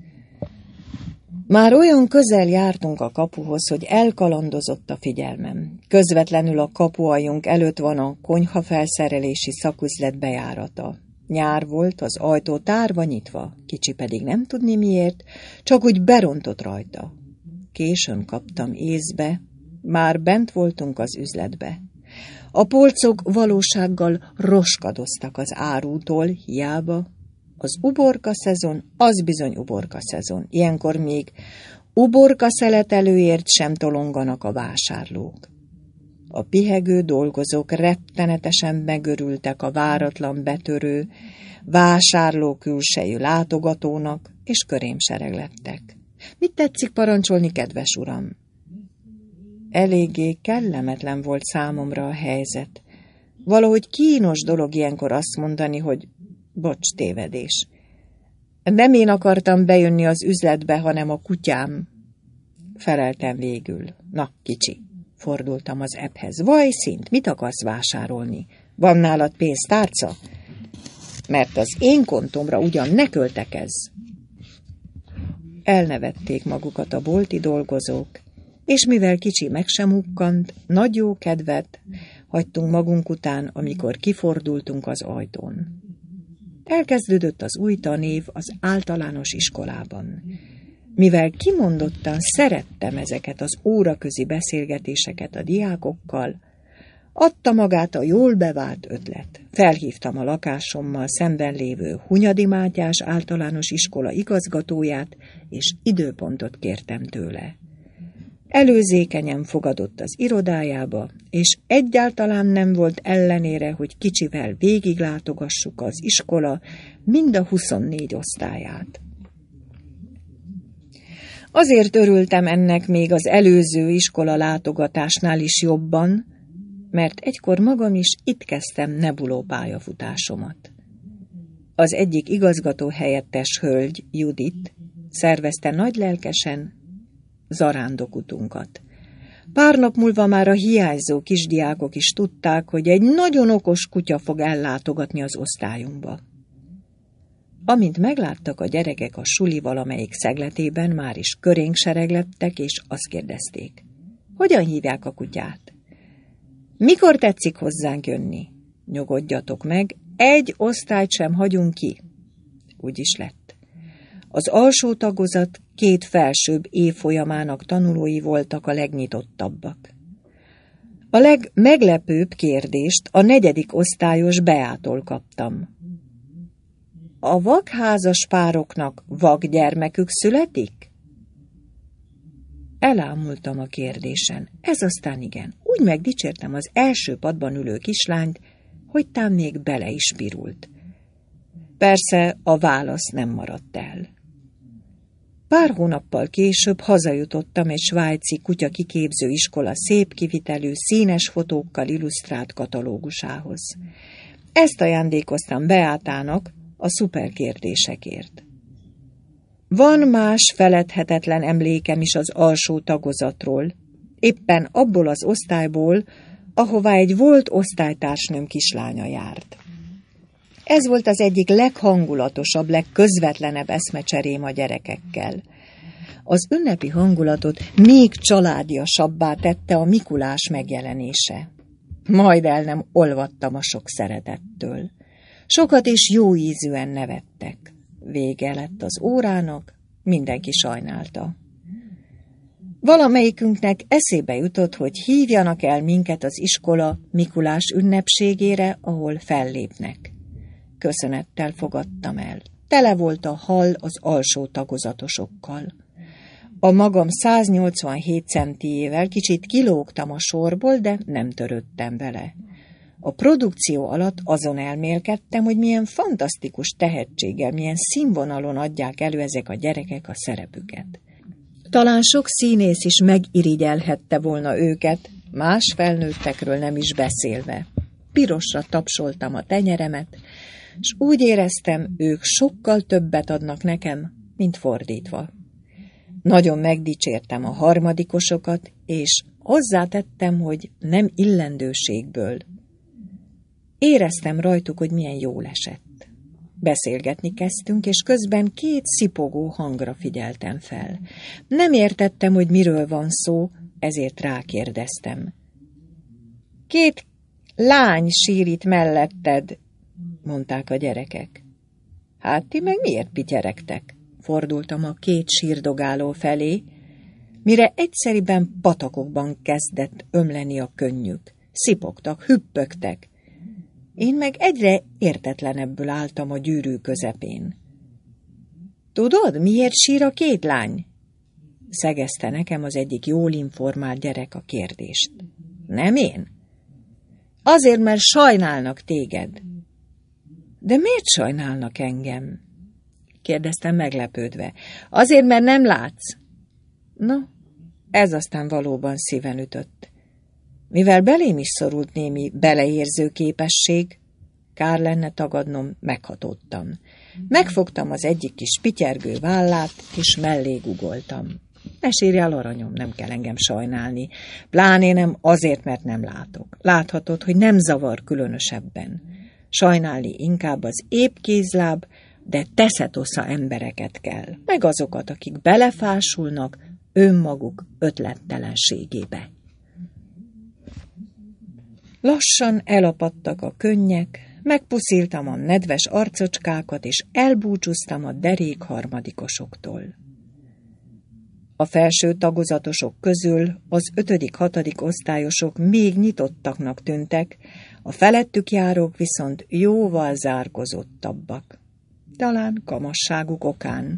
Speaker 1: Már olyan közel jártunk a kapuhoz, hogy elkalandozott a figyelmem. Közvetlenül a kapuajunk előtt van a konyhafelszerelési szaküzlet bejárata. Nyár volt, az ajtó tárva nyitva, kicsi pedig nem tudni miért, csak úgy berontott rajta. Későn kaptam észbe, már bent voltunk az üzletbe. A polcok valósággal roskadoztak az árútól, hiába. Az uborka szezon, az bizony uborka szezon. Ilyenkor még uborka szeletelőért sem tolonganak a vásárlók. A pihegő dolgozók rettenetesen megörültek a váratlan betörő, vásárló külsejű látogatónak, és körém sereglettek. Mit tetszik parancsolni, kedves uram? Eléggé kellemetlen volt számomra a helyzet. Valahogy kínos dolog ilyenkor azt mondani, hogy bocs, tévedés. Nem én akartam bejönni az üzletbe, hanem a kutyám. Feleltem végül. Na, kicsi, fordultam az ebbhez. Vaj, szint, mit akarsz vásárolni? Van nálad pénztárca? Mert az én kontomra ugyan ne költekezz. Elnevették magukat a bolti dolgozók, és mivel kicsi meg sem hukkant, nagy jó kedvet, hagytunk magunk után, amikor kifordultunk az ajtón. Elkezdődött az új tanév az általános iskolában. Mivel kimondottan szerettem ezeket az óraközi beszélgetéseket a diákokkal, adta magát a jól bevált ötlet. Felhívtam a lakásommal szemben lévő Hunyadi Mátyás általános iskola igazgatóját, és időpontot kértem tőle. Előzékenyen fogadott az irodájába, és egyáltalán nem volt ellenére, hogy kicsivel végiglátogassuk az iskola mind a huszonnégy osztályát. Azért örültem ennek még az előző iskola látogatásnál is jobban, mert egykor magam is itt kezdtem nebuló pályafutásomat. Az egyik igazgató helyettes hölgy, Judit, szervezte nagylelkesen zarándokutunkat. Pár nap múlva már a hiányzó kisdiákok is tudták, hogy egy nagyon okos kutya fog ellátogatni az osztályunkba. Amint megláttak a gyerekek a suli valamelyik szegletében, már is körénk sereglettek, és azt kérdezték: hogyan hívják a kutyát? Mikor tetszik hozzánk jönni? Nyugodjatok meg, egy osztályt sem hagyunk ki. Úgy is lett. Az alsó tagozat két felsőbb évfolyamának tanulói voltak a legnyitottabbak. A legmeglepőbb kérdést a negyedik osztályos Beától kaptam. A vakházas pároknak vakgyermekük születik? Elámultam a kérdésen. Ez aztán igen. Úgy megdicsértem az első padban ülő kislányt, hogy tám még bele is pirult. Persze a válasz nem maradt el. Pár hónappal később hazajutottam egy svájci kutyakiképző iskola szép kivitelű, színes fotókkal illusztrált katalógusához. Ezt ajándékoztam Beátának a szuperkérdésekért. Van más feledhetetlen emlékem is az alsó tagozatról, éppen abból az osztályból, ahová egy volt osztálytársnőm kislánya járt. Ez volt az egyik leghangulatosabb, legközvetlenebb eszmecserém a gyerekekkel. Az ünnepi hangulatot még családiasabbá tette a Mikulás megjelenése. Majd el nem olvadtam a sok szeretettől. Sokat és jó ízűen nevettek. Vége lett az órának, mindenki sajnálta. Valamelyikünknek eszébe jutott, hogy hívjanak el minket az iskola Mikulás ünnepségére, ahol fellépnek. Köszönettel fogadtam el. Tele volt a hall az alsó tagozatosokkal. A magam száznyolcvanhét centiével kicsit kilógtam a sorból, de nem törődtem vele. A produkció alatt azon elmélkedtem, hogy milyen fantasztikus tehetséggel, milyen színvonalon adják elő ezek a gyerekek a szerepüket. Talán sok színész is megirigyelhette volna őket, más felnőttekről nem is beszélve. Pirosra tapsoltam a tenyeremet, és úgy éreztem, ők sokkal többet adnak nekem, mint fordítva. Nagyon megdicsértem a harmadikosokat, és hozzátettem, hogy nem illendőségből. Éreztem rajtuk, hogy milyen jól esett. Beszélgetni kezdtünk, és közben két szipogó hangra figyeltem fel. Nem értettem, hogy miről van szó, ezért rákérdeztem. Két lány sír itt melletted, mondták a gyerekek. Hát ti meg miért pityeregtek? Fordultam a két sírdogáló felé, mire egyszeriben patakokban kezdett ömleni a könnyük. Szipogtak, hüppögtek. Én meg egyre értetlenebbül álltam a gyűrű közepén. Tudod, miért sír a két lány? Szegezte nekem az egyik jól informált gyerek a kérdést. Nem én? Azért, mert sajnálnak téged. De miért sajnálnak engem? Kérdeztem meglepődve. Azért, mert nem látsz. No, ez aztán valóban szíven ütött. Mivel belém is szorult némi beleérző képesség, kár lenne tagadnom, meghatódtam. Megfogtam az egyik kis pityergő vállát, és mellé gugoltam. Ne sírjál, aranyom, nem kell engem sajnálni. Pláné nem azért, mert nem látok. Láthatod, hogy nem zavar különösebben. Sajnálni inkább az épp kézláb, de teszetosza embereket kell, meg azokat, akik belefásulnak önmaguk ötlettelenségébe. Lassan elapadtak a könnyek, megpusziltam a nedves arcocskákat, és elbúcsúztam a derék harmadikosoktól. A felső tagozatosok közül az ötödik-hatodik osztályosok még nyitottaknak tűntek, a felettük járók viszont jóval zárkozottabbak. Talán kamasságuk okán.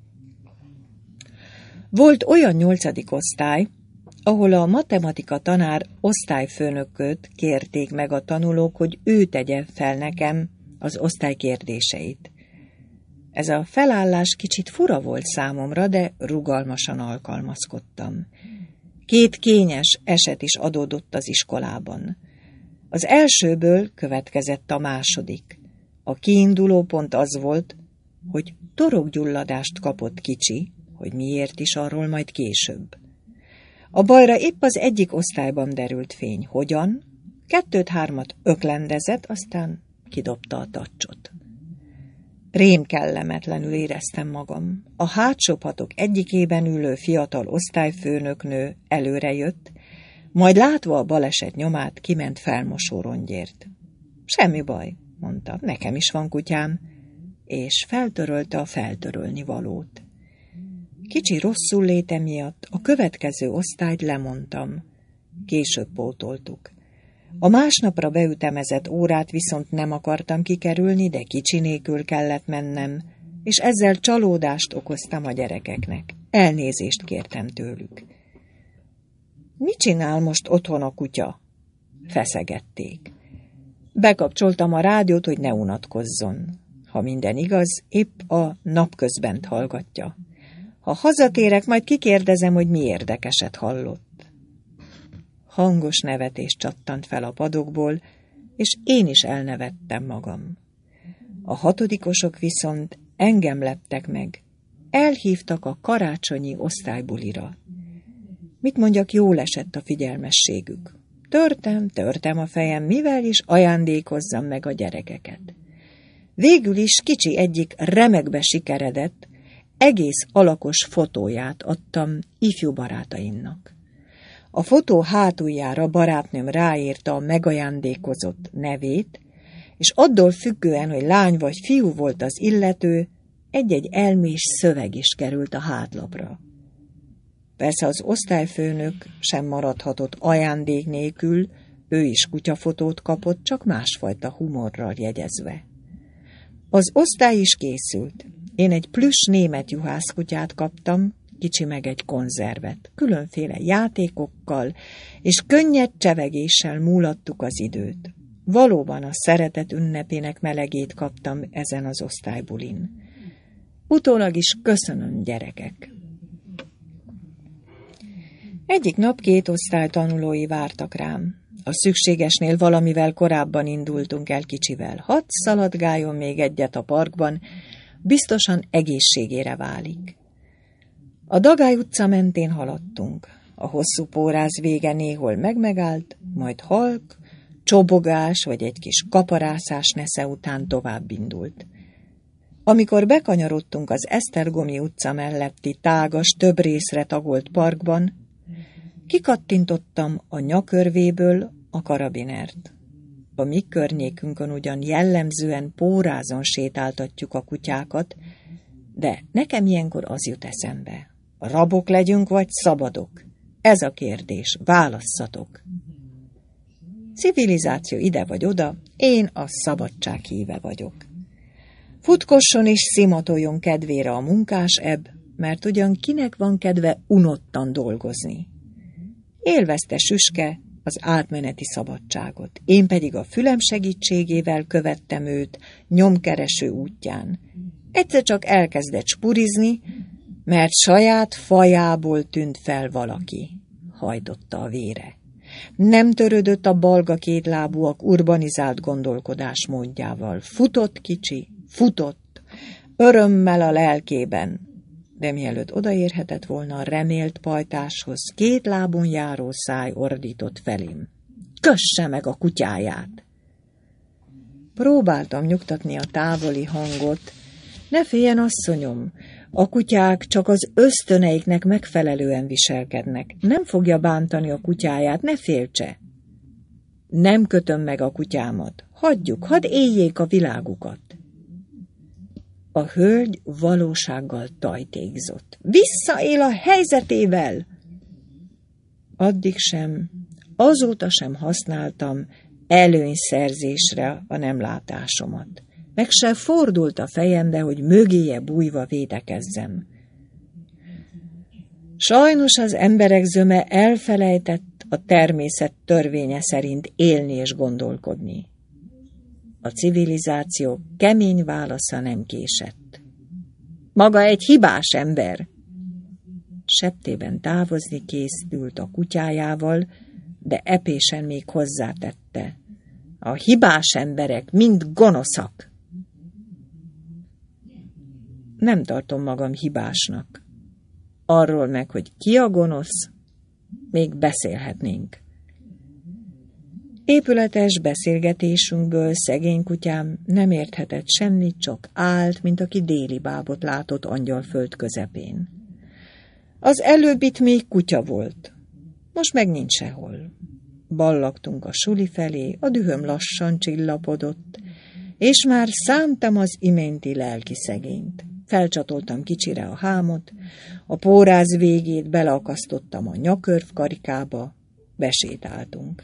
Speaker 1: Volt olyan nyolcadik osztály, ahol a matematika tanár osztályfőnököt kérték meg a tanulók, hogy ő tegye fel nekem az osztály kérdéseit. Ez a felállás kicsit fura volt számomra, de rugalmasan alkalmazkodtam. Két kényes eset is adódott az iskolában. Az elsőből következett a második. A kiinduló pont az volt, hogy torokgyulladást kapott kicsi, hogy miért is, arról majd később. A bajra épp az egyik osztályban derült fény. Hogyan? Kettőt-hármat öklendezett, aztán kidobta a tacsot. Rém kellemetlenül éreztem magam. A hátsó padok egyikében ülő fiatal osztályfőnöknő előre jött, majd látva a baleset nyomát kiment felmosó rongyért. Semmi baj, mondta, nekem is van kutyám, és feltörölte a feltörölni valót. Kicsi rosszul léte miatt a következő osztályt lemondtam. Később pótoltuk. A másnapra beütemezett órát viszont nem akartam kikerülni, de kicsi nélkül kellett mennem, és ezzel csalódást okoztam a gyerekeknek. Elnézést kértem tőlük. Mit csinál most otthon a kutya? Feszegették. Bekapcsoltam a rádiót, hogy ne unatkozzon. Ha minden igaz, épp a napközbent hallgatja. Ha hazatérek, majd kikérdezem, hogy mi érdekeset hallott. Hangos nevetés csattant fel a padokból, és én is elnevettem magam. A hatodikosok viszont engem leptek meg. Elhívtak a karácsonyi osztálybulira. Mit mondjak, jól esett a figyelmességük. Törtem, törtem a fejem, mivel is ajándékozzam meg a gyerekeket. Végül is kicsi egyik remekbe sikeredett, egész alakos fotóját adtam ifjú barátaimnak. A fotó hátuljára barátnőm ráírta a megajándékozott nevét, és attól függően, hogy lány vagy fiú volt az illető, egy-egy elmés szöveg is került a hátlapra. Persze az osztályfőnök sem maradhatott ajándék nélkül, ő is kutyafotót kapott, csak másfajta humorral jegyezve. Az osztály is készült. Én egy plüss német juhászkutyát kaptam, kicsi meg egy konzervet, különféle játékokkal és könnyed csevegéssel múlattuk az időt. Valóban a szeretet ünnepének melegét kaptam ezen az osztálybulin. Utólag is köszönöm, gyerekek! Egyik nap két osztály tanulói vártak rám. A szükségesnél valamivel korábban indultunk el kicsivel. Hadd szaladgáljon még egyet a parkban, biztosan egészségére válik. A Dagály utca mentén haladtunk. A hosszú póráz vége néhol megmegállt, majd halk, csobogás vagy egy kis kaparászás nesze után tovább indult. Amikor bekanyarodtunk az Esztergomi utca melletti tágas, több részre tagolt parkban, kikattintottam a nyakörvéből a karabinert. A mi környékünkön ugyan jellemzően pórázon sétáltatjuk a kutyákat, de nekem ilyenkor az jut eszembe. Rabok legyünk, vagy szabadok? Ez a kérdés, válasszatok. Civilizáció ide vagy oda, én a szabadság híve vagyok. Futkosson és szimatoljon kedvére a munkás ebb, mert ugyan kinek van kedve unottan dolgozni. Élvezte Süske az átmeneti szabadságot, én pedig a fülem segítségével követtem őt nyomkereső útján. Egyszer csak elkezdett spurizni, mert saját fajából tűnt fel valaki, hajtotta a vére. Nem törődött a balga kétlábúak urbanizált gondolkodás módjával. Futott kicsi, futott, örömmel a lelkében, de mielőtt odaérhetett volna a remélt pajtáshoz, két lábon járó száj ordított felém. Kösse meg a kutyáját! Próbáltam nyugtatni a távoli hangot. Ne féljen, asszonyom, a kutyák csak az ösztöneiknek megfelelően viselkednek. Nem fogja bántani a kutyáját, ne féltse! Nem kötöm meg a kutyámat. Hagyjuk, hadd éljék a világukat. A hölgy valósággal tajtékzott. Visszaél a helyzetével! Addig sem, azóta sem használtam előnyszerzésre a nemlátásomat. Meg se fordult a fejembe, hogy mögéje bújva védekezzem. Sajnos az emberek zöme elfelejtett a természet törvénye szerint élni és gondolkodni. A civilizáció kemény válasza nem késett. Maga egy hibás ember! Septében távozni készült a kutyájával, de epésen még hozzátette. A hibás emberek mind gonoszak. Nem tartom magam hibásnak. Arról meg, hogy ki a gonosz, még beszélhetnénk. Épületes beszélgetésünkből szegény kutyám nem érthetett semmit, csak állt, mint aki déli bábot látott Angyalföld közepén. Az előbbit még kutya volt, most meg nincs sehol. Ballagtunk a suli felé, a dühöm lassan csillapodott, és már szántam az iménti lelki szegényt. Felcsatoltam kicsire a hámot, a póráz végét beleakasztottam a nyakörv karikába, besétáltunk.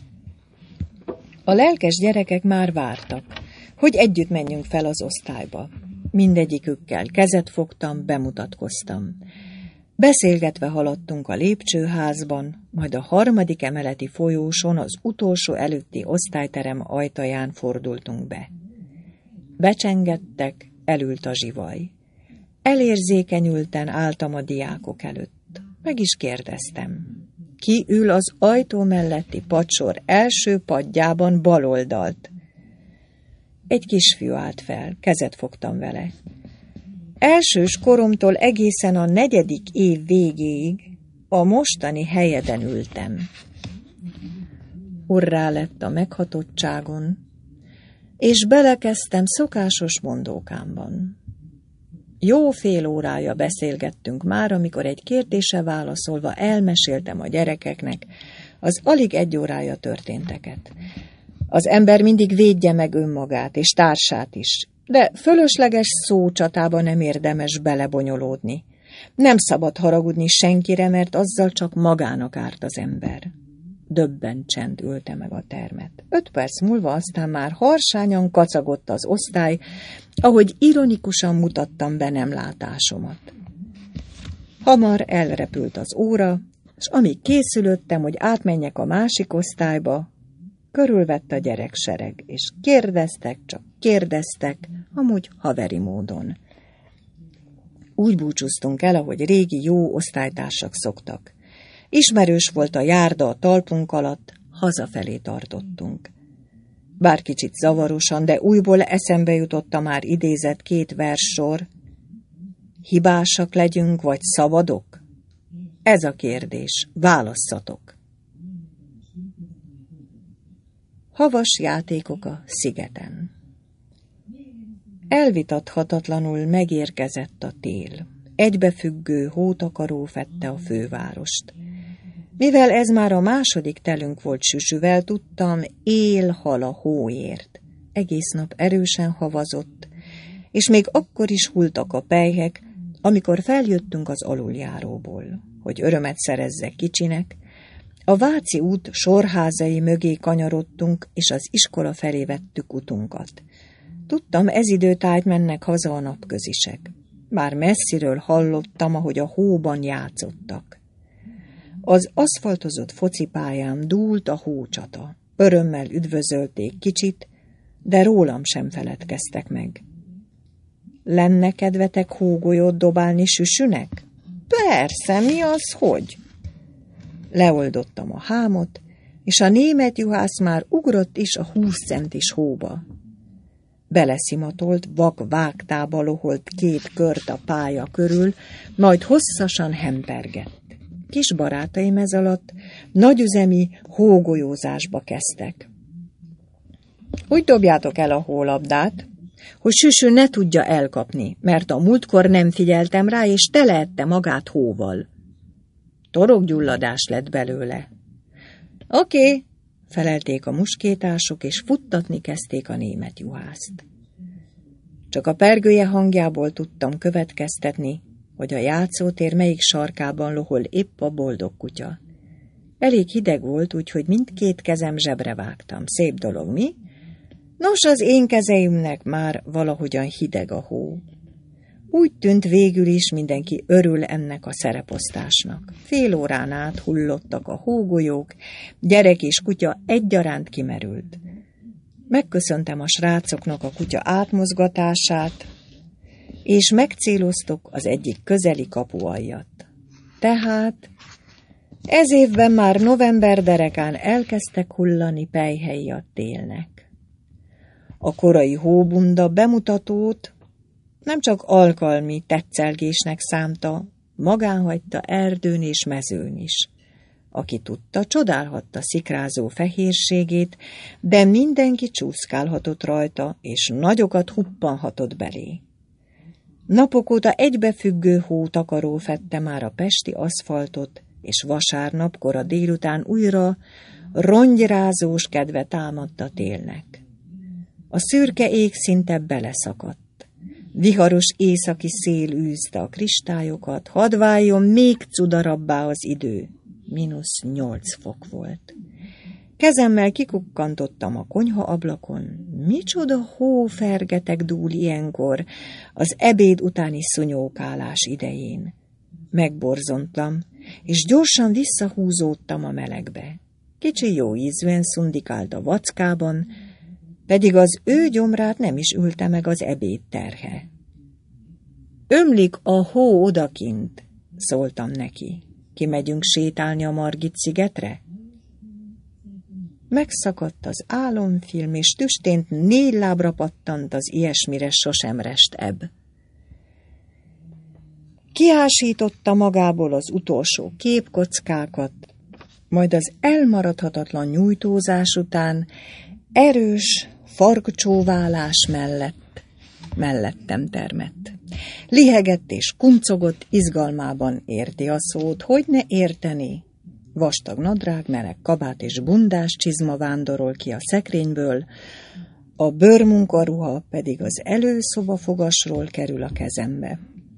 Speaker 1: A lelkes gyerekek már vártak, hogy együtt menjünk fel az osztályba. Mindegyikükkel kezet fogtam, bemutatkoztam. Beszélgetve haladtunk a lépcsőházban, majd a harmadik emeleti folyóson az utolsó előtti osztályterem ajtaján fordultunk be. Becsengettek, elült a zsivaj. Elérzékenyülten álltam a diákok előtt. Meg is kérdeztem. Ki ül az ajtó melletti padsor első padjában baloldalt? Egy kisfiú állt fel, kezet fogtam vele. Elsős koromtól egészen a negyedik év végéig a mostani helyeden ültem. Urrá lett a meghatottságon, és belekezdtem szokásos mondókámban. Jó fél órája beszélgettünk már, amikor egy kérdésre válaszolva elmeséltem a gyerekeknek az alig egy órája történteket. Az ember mindig védje meg önmagát és társát is, de fölösleges szócsatába nem érdemes belebonyolódni. Nem szabad haragudni senkire, mert azzal csak magának árt az ember. Döbben csend ülte meg a termet. Öt perc múlva aztán már harsányan kacagott az osztály, ahogy ironikusan mutattam be nemlátásomat. Hamar elrepült az óra, és amíg készülöttem, hogy átmenjek a másik osztályba, körülvett a gyereksereg, és kérdeztek, csak kérdeztek, amúgy haveri módon. Úgy búcsúztunk el, ahogy régi jó osztálytársak szoktak. Ismerős volt a járda a talpunk alatt, hazafelé tartottunk. Bár kicsit zavarosan, de újból eszembe jutott a már idézett két verssor. Hibásak legyünk, vagy szabadok? Ez a kérdés, válasszatok. Havas játékok a szigeten. Elvitathatatlanul megérkezett a tél. Egybefüggő hótakaró fedte a fővárost. Mivel ez már a második telünk volt süsüvel, tudtam, él hal a hóért. Egész nap erősen havazott, és még akkor is hultak a pelyhek, amikor feljöttünk az aluljáróból. Hogy örömet szerezzek kicsinek, a Váci út sorházai mögé kanyarodtunk, és az iskola felé vettük utunkat. Tudtam, ez időtájt mennek haza a napközisek. Már messziről hallottam, ahogy a hóban játszottak. Az aszfaltozott focipályán dúlt a hócsata. Örömmel üdvözölték kicsit, de rólam sem feledkeztek meg. Lenne kedvetek hógolyót dobálni süsünek? Persze, mi az, hogy? Leoldottam a hámot, és a német juhász már ugrott is a húsz centis hóba. Beleszimatolt, vak vágtába loholt két kört a pálya körül, majd hosszasan hempergett. Kis barátaim ez alatt nagyüzemi hógolyózásba kezdtek. Úgy dobjátok el a hólabdát, hogy süsű ne tudja elkapni, mert a múltkor nem figyeltem rá, és teleette magát hóval. Torokgyulladás lett belőle. Oké, felelték a muskétások, és futtatni kezdték a német juhászt. Csak a pergője hangjából tudtam következtetni, hogy a játszótér melyik sarkában lohol épp a boldog kutya. Elég hideg volt, úgyhogy mindkét kezem zsebre vágtam. Szép dolog, mi? Nos, az én kezeimnek már valahogyan hideg a hó. Úgy tűnt, végül is mindenki örül ennek a szereposztásnak. Fél órán át hullottak a hógolyók, gyerek és kutya egyaránt kimerült. Megköszöntem a srácoknak a kutya átmozgatását, és megcéloztuk az egyik közeli kapualjat. Tehát ez évben már november derekán elkezdtek hullani pelyhei a télnek. A korai hóbunda bemutatót nem csak alkalmi tetszelgésnek szánta, magán hagyta erdőn és mezőn is. Aki tudta, csodálhatta szikrázó fehérségét, de mindenki csúszkálhatott rajta, és nagyokat huppanhatott belé. Napok óta egybefüggő hótakaró fedte már a pesti aszfaltot, és vasárnap kora délután újra rongyrázós kedve támadta télnek. A szürke ég szinte beleszakadt. Viharos északi szél űzte a kristályokat, hadd váljon még cudarabbá az idő. Mínusz nyolc fok volt. Kezemmel kikukkantottam a konyha ablakon. Micsoda hófergeteg dúl ilyenkor, az ebéd utáni szunyókálás idején. Megborzontam, és gyorsan visszahúzódtam a melegbe. Kicsi jó ízűen szundikált a vackában, pedig az ő gyomrát nem is ülte meg az ebéd terhe. Ömlik a hó odakint, szóltam neki. Kimegyünk sétálni a Margit szigetre? Megszakadt az álomfilm, és tüstént négy lábra pattant az ilyesmire sosem rest ebb. Kiásította magából az utolsó képkockákat, majd az elmaradhatatlan nyújtózás után erős farkcsóválás mellett mellettem termett. Lihegett és kuncogott, izgalmában érti a szót, hogy ne érteni. Vastag nadrág, meleg kabát és bundás csizma vándorol ki a szekrényből, a bőrmunkaruha pedig az előszoba fogasról kerül a kezembe.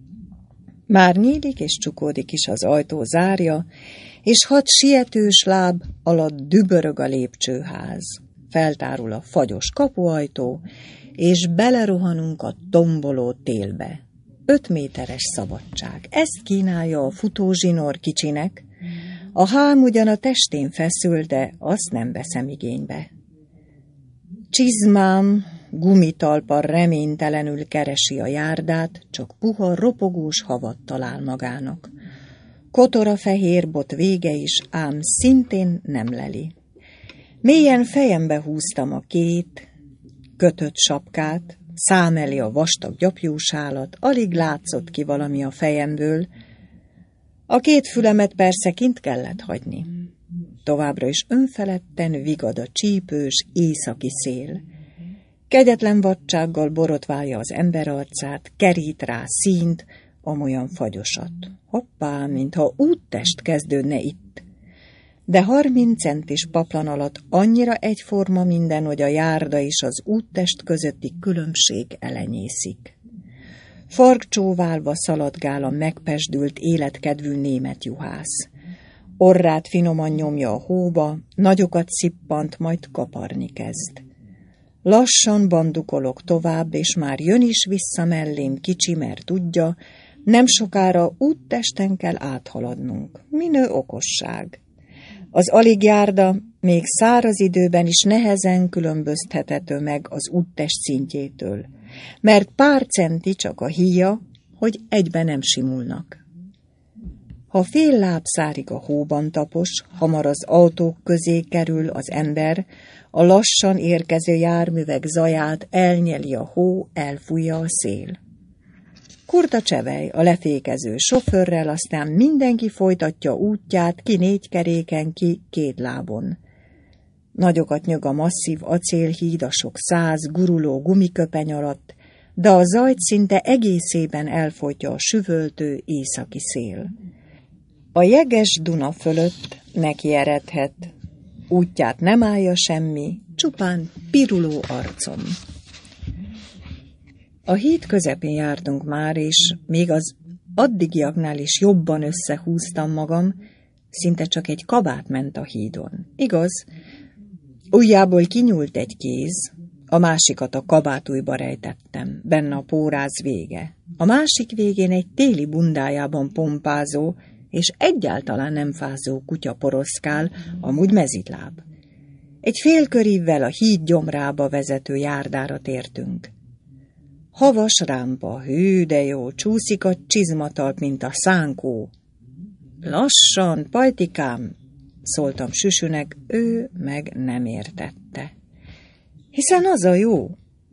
Speaker 1: Már nyílik és csukódik is az ajtó zárja, és hat sietős láb alatt dübörög a lépcsőház. Feltárul a fagyos kapuajtó, és belerohanunk a tomboló télbe. Öt méteres szabadság. Ezt kínálja a futózsinór kicsinek, a hám ugyan a testén feszül, de azt nem veszem igénybe. Csizmám, gumitalpa reménytelenül keresi a járdát, csak puha, ropogós havat talál magának. Kotora fehér bot vége is, ám szintén nem leli. Mélyen fejembe húztam a két kötött sapkát, számeli a vastag gyapjúsálat, alig látszott ki valami a fejemből. A két fülemet persze kint kellett hagyni. Továbbra is önfeledten vigad a csípős északi szél. Kegyetlen vadsággal borotválja az ember arcát, kerít rá színt, amolyan fagyosat. Hoppá, mintha úttest kezdődne itt. De harminc centis paplan alatt annyira egyforma minden, hogy a járda és az úttest közötti különbség elenyészik. Farkcsóválva szaladgál a megpesdült életkedvű német juhász. Orrát finoman nyomja a hóba, nagyokat szippant, majd kaparni kezd. Lassan bandukolok tovább, és már jön is vissza mellém kicsi, mert tudja, nem sokára úttesten kell áthaladnunk. Minő okosság. Az aligjárda még száraz időben is nehezen különböztethető meg az úttest szintjétől, mert pár centi csak a híja, hogy egybe nem simulnak. Ha fél lábszárig a hóban tapos, hamar az autók közé kerül az ember, a lassan érkező járművek zaját elnyeli a hó, elfújja a szél. Kurta csevej a lefékező sofőrrel, aztán mindenki folytatja útját, ki négy keréken, ki két lábon. Nagyokat nyög a masszív acélhíd a sok száz guruló gumiköpeny alatt, de a zajt szinte egészében elfolytja a süvöltő északi szél. A jeges Duna fölött neki eredhet, útját nem állja semmi, csupán piruló arcom. A híd közepén jártunk már, és még az addigiaknál is jobban összehúztam magam, szinte csak egy kabát ment a hídon. Igaz, ujjából kinyúlt egy kéz, a másikat a kabátújba rejtettem, benne a póráz vége. A másik végén egy téli bundájában pompázó, és egyáltalán nem fázó kutya poroszkál, amúgy mezitláb. Egy félkörívvel a híd gyomrába vezető járdára tértünk. Havas rámpa, hű de jó, csúszik a csizmatalp, mint a szánkó. Lassan, pajtikám, szóltam Süsünek, ő meg nem értette. Hiszen az a jó.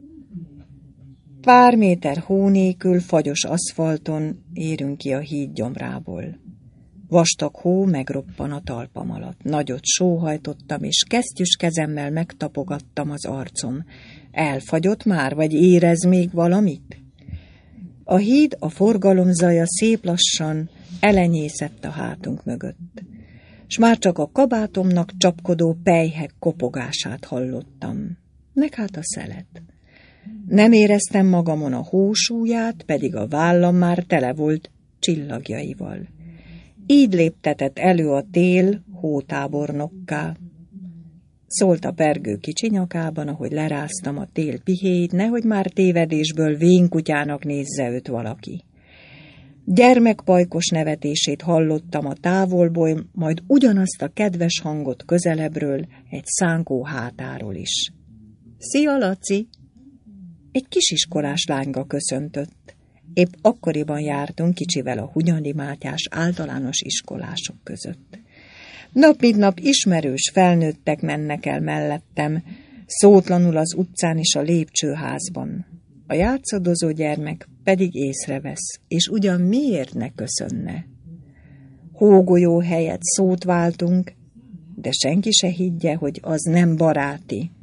Speaker 1: Pár méter hó nélkül fagyos aszfalton érünk ki a híd gyomrából. Vastag hó megroppan a talpam alatt. Nagyot sóhajtottam, és kesztyűs kezemmel megtapogattam az arcom. Elfagyott már, vagy érez még valamit? A híd, a forgalomzaja szép lassan elenyészett a hátunk mögött, s már csak a kabátomnak csapkodó pelyhek kopogását hallottam, meg hát a szelet. Nem éreztem magamon a hósúlyát, pedig a vállam már tele volt csillagjaival. Így léptetett elő a tél hótábornokká. Szólt a pergő kicsi nyakában, ahogy leráztam a tél pihéit, nehogy már tévedésből vénkutyának nézze őt valaki. Gyermekpajkos nevetését hallottam a távolból, majd ugyanazt a kedves hangot közelebbről, egy szánkó hátáról is. Szia, Laci! Egy kisiskolás lányga köszöntött. Épp akkoriban jártunk kicsivel a Hunyadi Mátyás általános iskolások között. Nap mint nap ismerős felnőttek mennek el mellettem, szótlanul az utcán és a lépcsőházban. A játszadozó gyermek pedig észrevesz, és ugyan miért ne köszönne? Hógolyó helyett szót váltunk, de senki se higgye, hogy az nem baráti.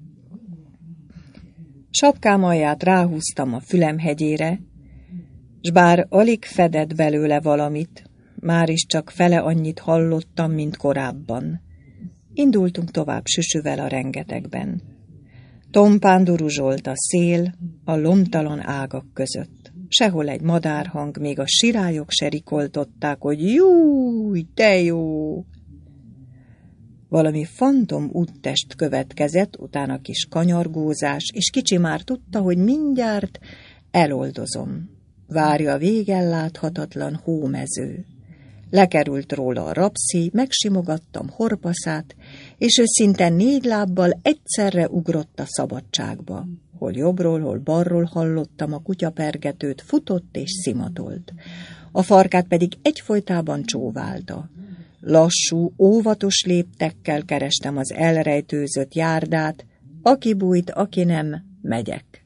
Speaker 1: Sapkám alját ráhúztam a fülem hegyére, s bár alig fedett belőle valamit, már is csak fele annyit hallottam, mint korábban. Indultunk tovább Süsüvel a rengetegben. Tompán duruzsolt a szél a lomtalan ágak között. Sehol egy madárhang, még a sirályok se rikoltották, hogy júj, de jó! Valami fantom úttest következett, utána kis kanyargózás, és kicsi már tudta, hogy mindjárt eloldozom. Várja a végen láthatatlan hómező. Lekerült róla a rapszi, megsimogattam horpaszát, és ő szinte négy lábbal egyszerre ugrott a szabadságba. Hol jobbról, hol balról hallottam a kutyapergetőt, futott és szimatolt. A farkát pedig egyfolytában csóválta. Lassú, óvatos léptekkel kerestem az elrejtőzött járdát, aki bújt, aki nem, megyek.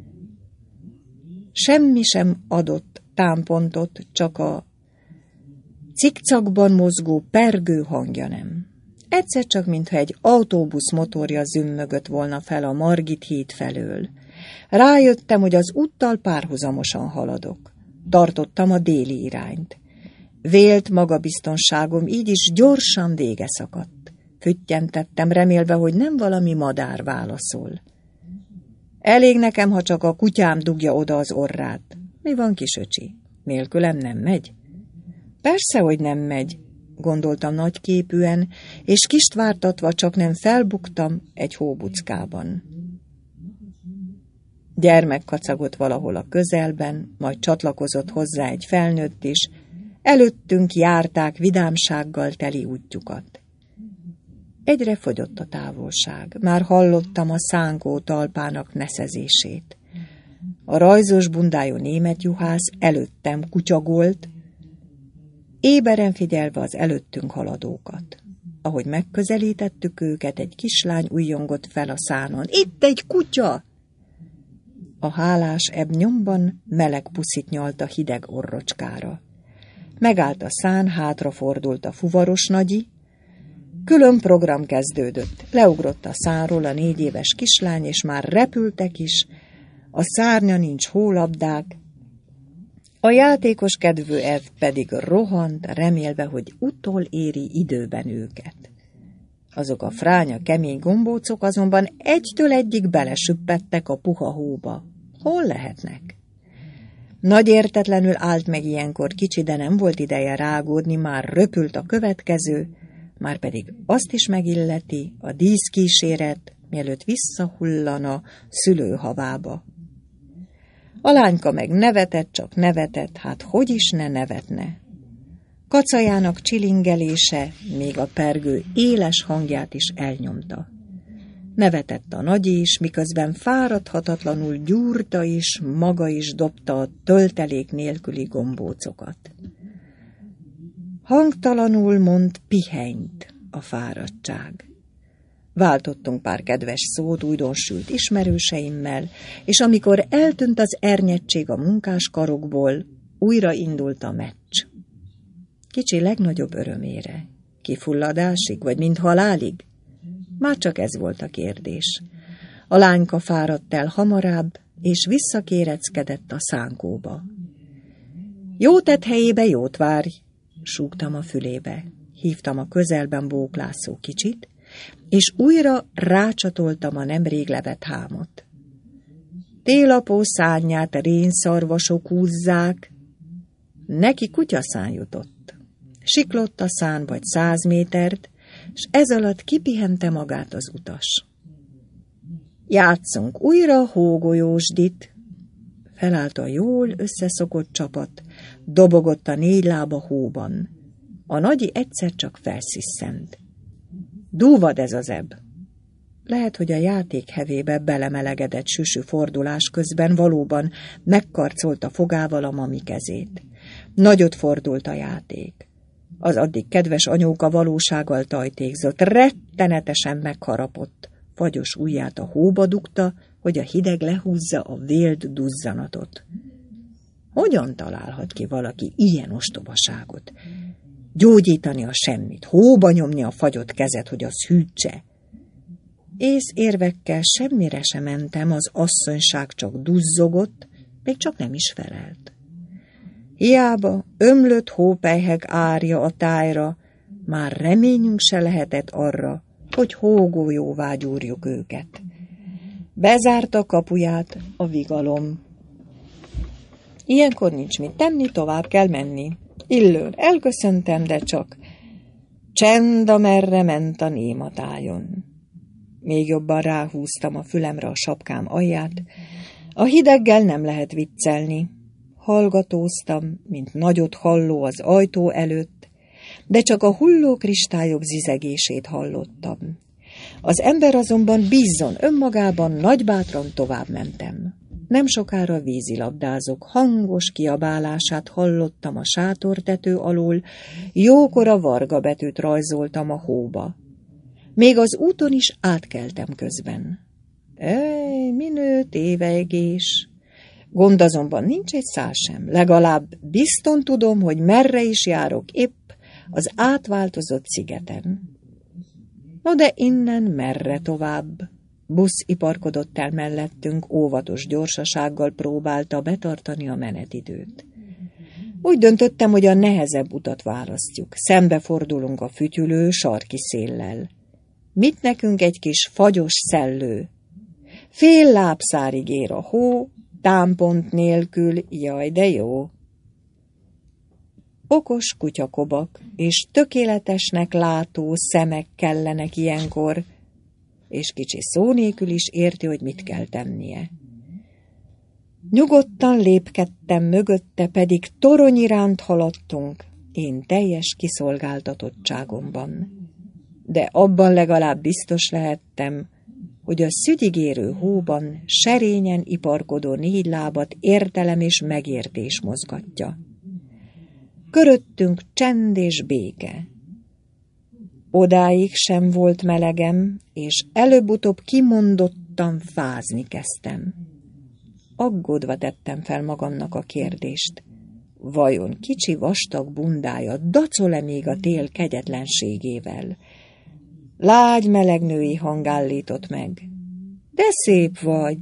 Speaker 1: Semmi sem adott támpontot, csak a cikcakban mozgó pergő hangja nem. Egyszer csak, mintha egy autóbusz motorja zümmögött volna fel a Margit híd felől. Rájöttem, hogy az úttal párhuzamosan haladok. Tartottam a déli irányt. Vélt magabiztonságom így is gyorsan vége szakadt. Füttyentettem, remélve, hogy nem valami madár válaszol. Elég nekem, ha csak a kutyám dugja oda az orrát. Mi van, kisöcsi? Nélkülem nem megy? Persze, hogy nem megy, gondoltam nagyképűen, és kist vártatva csak nem felbuktam egy hóbuckában. Gyermek kacagott valahol a közelben, majd csatlakozott hozzá egy felnőtt is, előttünk járták vidámsággal teli útjukat. Egyre fogyott a távolság, már hallottam a szánkó talpának neszezését. A rajzos bundájú német juhász előttem kutyagolt, éberen figyelve az előttünk haladókat. Ahogy megközelítettük őket, egy kislány ujjongott fel a szánon. Itt egy kutya! A hálás ebb nyomban meleg puszit nyalt a hideg orrocskára. Megállt a szán, hátrafordult a fuvaros nagyi, külön program kezdődött. Leugrott a szánról a négy éves kislány, és már repültek is, a szárnya nincs hólabdák, a játékos kedvű Ev pedig rohant, remélve, hogy utol éri időben őket. Azok a fránya kemény gombócok azonban egytől egyig belesüppettek a puha hóba. Hol lehetnek? Nagy értetlenül állt meg ilyenkor kicsi, de nem volt ideje rágódni, már röpült a következő, már pedig azt is megilleti a díszkíséret, mielőtt visszahullana szülőhavába. A lányka meg nevetett, csak nevetett, hát hogy is ne nevetne. Kacajának csilingelése még a pergő éles hangját is elnyomta. Nevetett a nagyi is, miközben fáradhatatlanul gyúrta is, maga is dobta a töltelék nélküli gombócokat. Hangtalanul mond pihennyt a fáradtság. Váltottunk pár kedves szót újdonsült ismerőseimmel, és amikor eltűnt az ernyedség a munkáskarokból, újra indult a meccs. Kicsi legnagyobb örömére. Kifulladásig, vagy mint halálig? Már csak ez volt a kérdés. A lányka fáradt el hamarabb, és visszakéreckedett a szánkóba. Jó tett helyébe jót várj, súgtam a fülébe. Hívtam a közelben bóklászó kicsit, és újra rácsatoltam a nemrég levett hámot. Télapó szárnyát rénszarvasok húzzák, neki kutyaszán jutott. Siklott a szán vagy száz métert, s ez alatt kipihente magát az utas. Játszunk újra hógolyósdit. Felállt a jól összeszokott csapat, dobogott a négy lába hóban. A nagyi egyszer csak felsziszent. Dúvad ez az ebb. Lehet, hogy a játék hevébe belemelegedett süsű fordulás közben valóban megkarcolta fogával a mami kezét. Nagyot fordult a játék. Az addig kedves anyóka valósággal tajtékzott, rettenetesen megharapott. Fagyos ujját a hóba dugta, hogy a hideg lehúzza a vélt duzzanatot. Hogyan találhat ki valaki ilyen ostobaságot? Gyógyítani a semmit, hóba nyomni a fagyott kezet, hogy az hűtse. Ész érvekkel semmire sem mentem, az asszonyság csak duzzogott, még csak nem is felelt. Hiába ömlött hópelyhek árja a tájra, már reményünk se lehetett arra, hogy hógolyóvá gyúrjuk őket. Bezárta kapuját a vigalom. Ilyenkor nincs mit tenni, tovább kell menni. Illőn elköszöntem, de csak csend, amerre ment a nématájon. Még jobban ráhúztam a fülemre a sapkám alját. A hideggel nem lehet viccelni. Hallgatóztam, mint nagyot halló az ajtó előtt, de csak a hulló kristályok zizegését hallottam. Az ember azonban bízzon önmagában, nagybátran tovább mentem. Nem sokára vízilabdázók hangos kiabálását hallottam a sátortető alól, jókora varga betűt rajzoltam a hóba. Még az úton is átkeltem közben. Ej, minő tévegés! Gond azonban nincs egy szál sem, legalább bizton tudom, hogy merre is járok épp az átváltozott szigeten. No de innen merre tovább? Busz iparkodott el mellettünk, óvatos gyorsasággal próbálta betartani a menetidőt. Úgy döntöttem, hogy a nehezebb utat választjuk, szembefordulunk a fütyülő sarki széllel. Mit nekünk egy kis fagyos szellő? Fél lábszárig ér a hó, támpont nélkül, jaj de jó. Okos kutyakobak és tökéletesnek látó szemek kellenek ilyenkor, és kicsi szó nélkül is érti, hogy mit kell tennie. Nyugodtan lépkedtem mögötte, pedig torony iránt haladtunk, én teljes kiszolgáltatottságomban. De abban legalább biztos lehettem, hogy a szügyigérő hóban serényen iparkodó négy lábat értelem és megértés mozgatja. Köröttünk csend és béke. Odáig sem volt melegem, és előbb-utóbb kimondottan fázni kezdtem. Aggódva tettem fel magamnak a kérdést. Vajon kicsi vastag bundája dacol-e még a tél kegyetlenségével? Lágy meleg női hang állított meg. De szép vagy!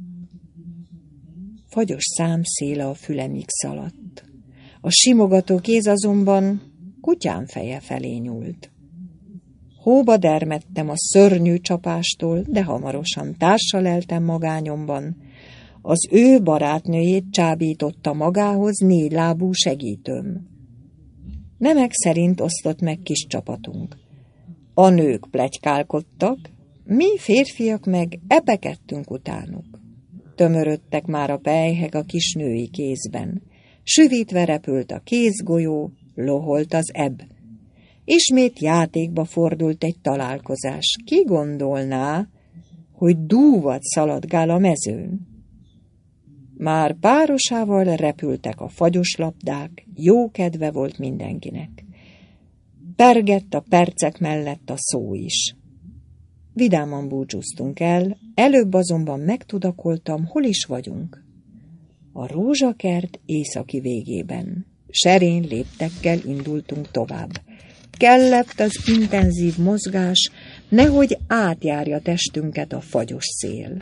Speaker 1: Fagyos számszéle a fülemig szaladt. A simogató kéz azonban kutyám feje felé nyúlt. Hóba dermedtem a szörnyű csapástól, de hamarosan társal leltem magányomban. Az ő barátnőjét csábította magához négylábú segítőm. Nemek szerint osztott meg kis csapatunk. A nők pletykálkodtak, mi férfiak meg epekedtünk utánuk. Tömörödtek már a pelyhek a kis női kézben. Süvítve repült a kézgolyó, loholt az ebb. Ismét játékba fordult egy találkozás. Ki gondolná, hogy dúvat szaladgál a mezőn? Már párosával repültek a fagyos labdák, jó kedve volt mindenkinek. Pergett a percek mellett a szó is. Vidáman búcsúztunk el, előbb azonban megtudakoltam, hol is vagyunk. A rózsakert északi végében. Serén léptekkel indultunk tovább. Kellett az intenzív mozgás, nehogy átjárja testünket a fagyos szél.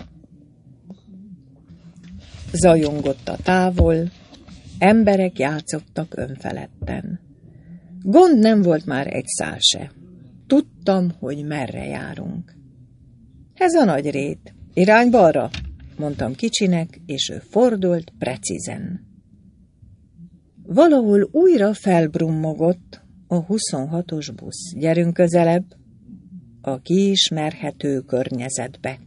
Speaker 1: Zajongott a távol, emberek játszottak önfeledten. Gond nem volt már egy szál se. Tudtam, hogy merre járunk. Ez a nagy rét. Irány balra, mondtam kicsinek, és ő fordult precízen. Valahol újra felbrummogott a huszonhatos busz. Gyerünk közelebb a kiismerhető környezetbe.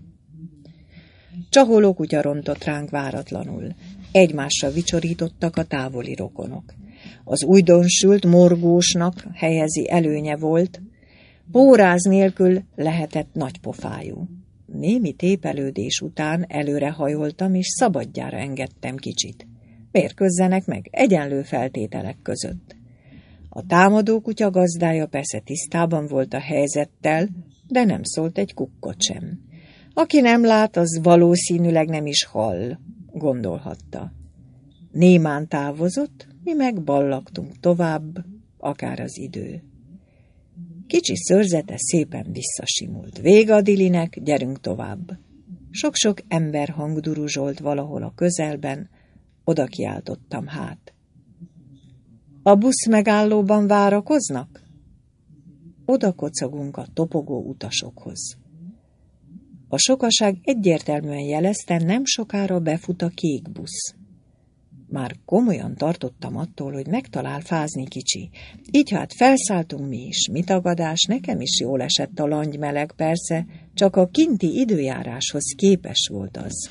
Speaker 1: Csaholó kutya rontott ránk váratlanul. Egymásra vicsorítottak a távoli rokonok. Az újdonsült morgósnak helyezi előnye volt, póráz nélkül lehetett nagypofájú. Némi tépelődés után előrehajoltam, és szabadjára engedtem kicsit. Mérkőzzenek meg egyenlő feltételek között. A támadó kutya gazdája persze tisztában volt a helyzettel, de nem szólt egy kukkot sem. Aki nem lát, az valószínűleg nem is hall, gondolhatta. Némán távozott, mi meg ballagtunk tovább, akár az idő. Kicsi szőrzete szépen visszasimult. Vége a dilinek, gyerünk tovább. Sok-sok ember hangduruzsolt valahol a közelben, oda kiáltottam hát. A busz megállóban várakoznak? Oda kocogunk a topogó utasokhoz. A sokaság egyértelműen jelezte, nem sokára befut a kék busz. Már komolyan tartottam attól, hogy megtalál fázni kicsi. Így hát felszálltunk mi is. Mi tagadás, nekem is jól esett a langymeleg, persze, csak a kinti időjáráshoz képes volt az.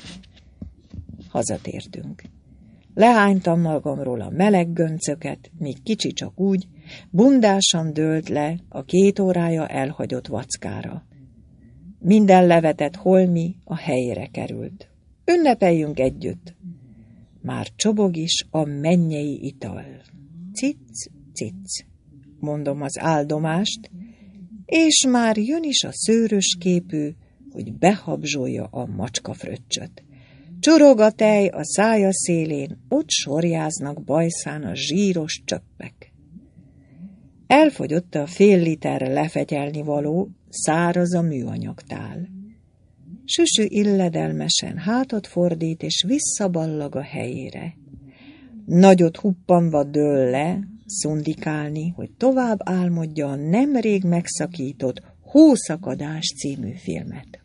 Speaker 1: Hazatértünk. Lehánytam magamról a meleg göncöket, míg kicsi csak úgy, bundásan dőlt le a két órája elhagyott vackára. Minden levetett holmi a helyére került. Ünnepeljünk együtt. Már csobog is a mennyei ital. Cic, cic, mondom az áldomást, és már jön is a szőrös képű, hogy behabzsolja a macskafröccsöt. Csorog a tej a szája szélén, ott sorjáznak bajszán a zsíros csöppek. Elfogyott a fél literre lefegyelni való, száraz a műanyagtál. Süsü illedelmesen hátat fordít, és visszaballag a helyére. Nagyot huppanva dől le, szundikálni, hogy tovább álmodja a nemrég megszakított Hószakadás című filmet.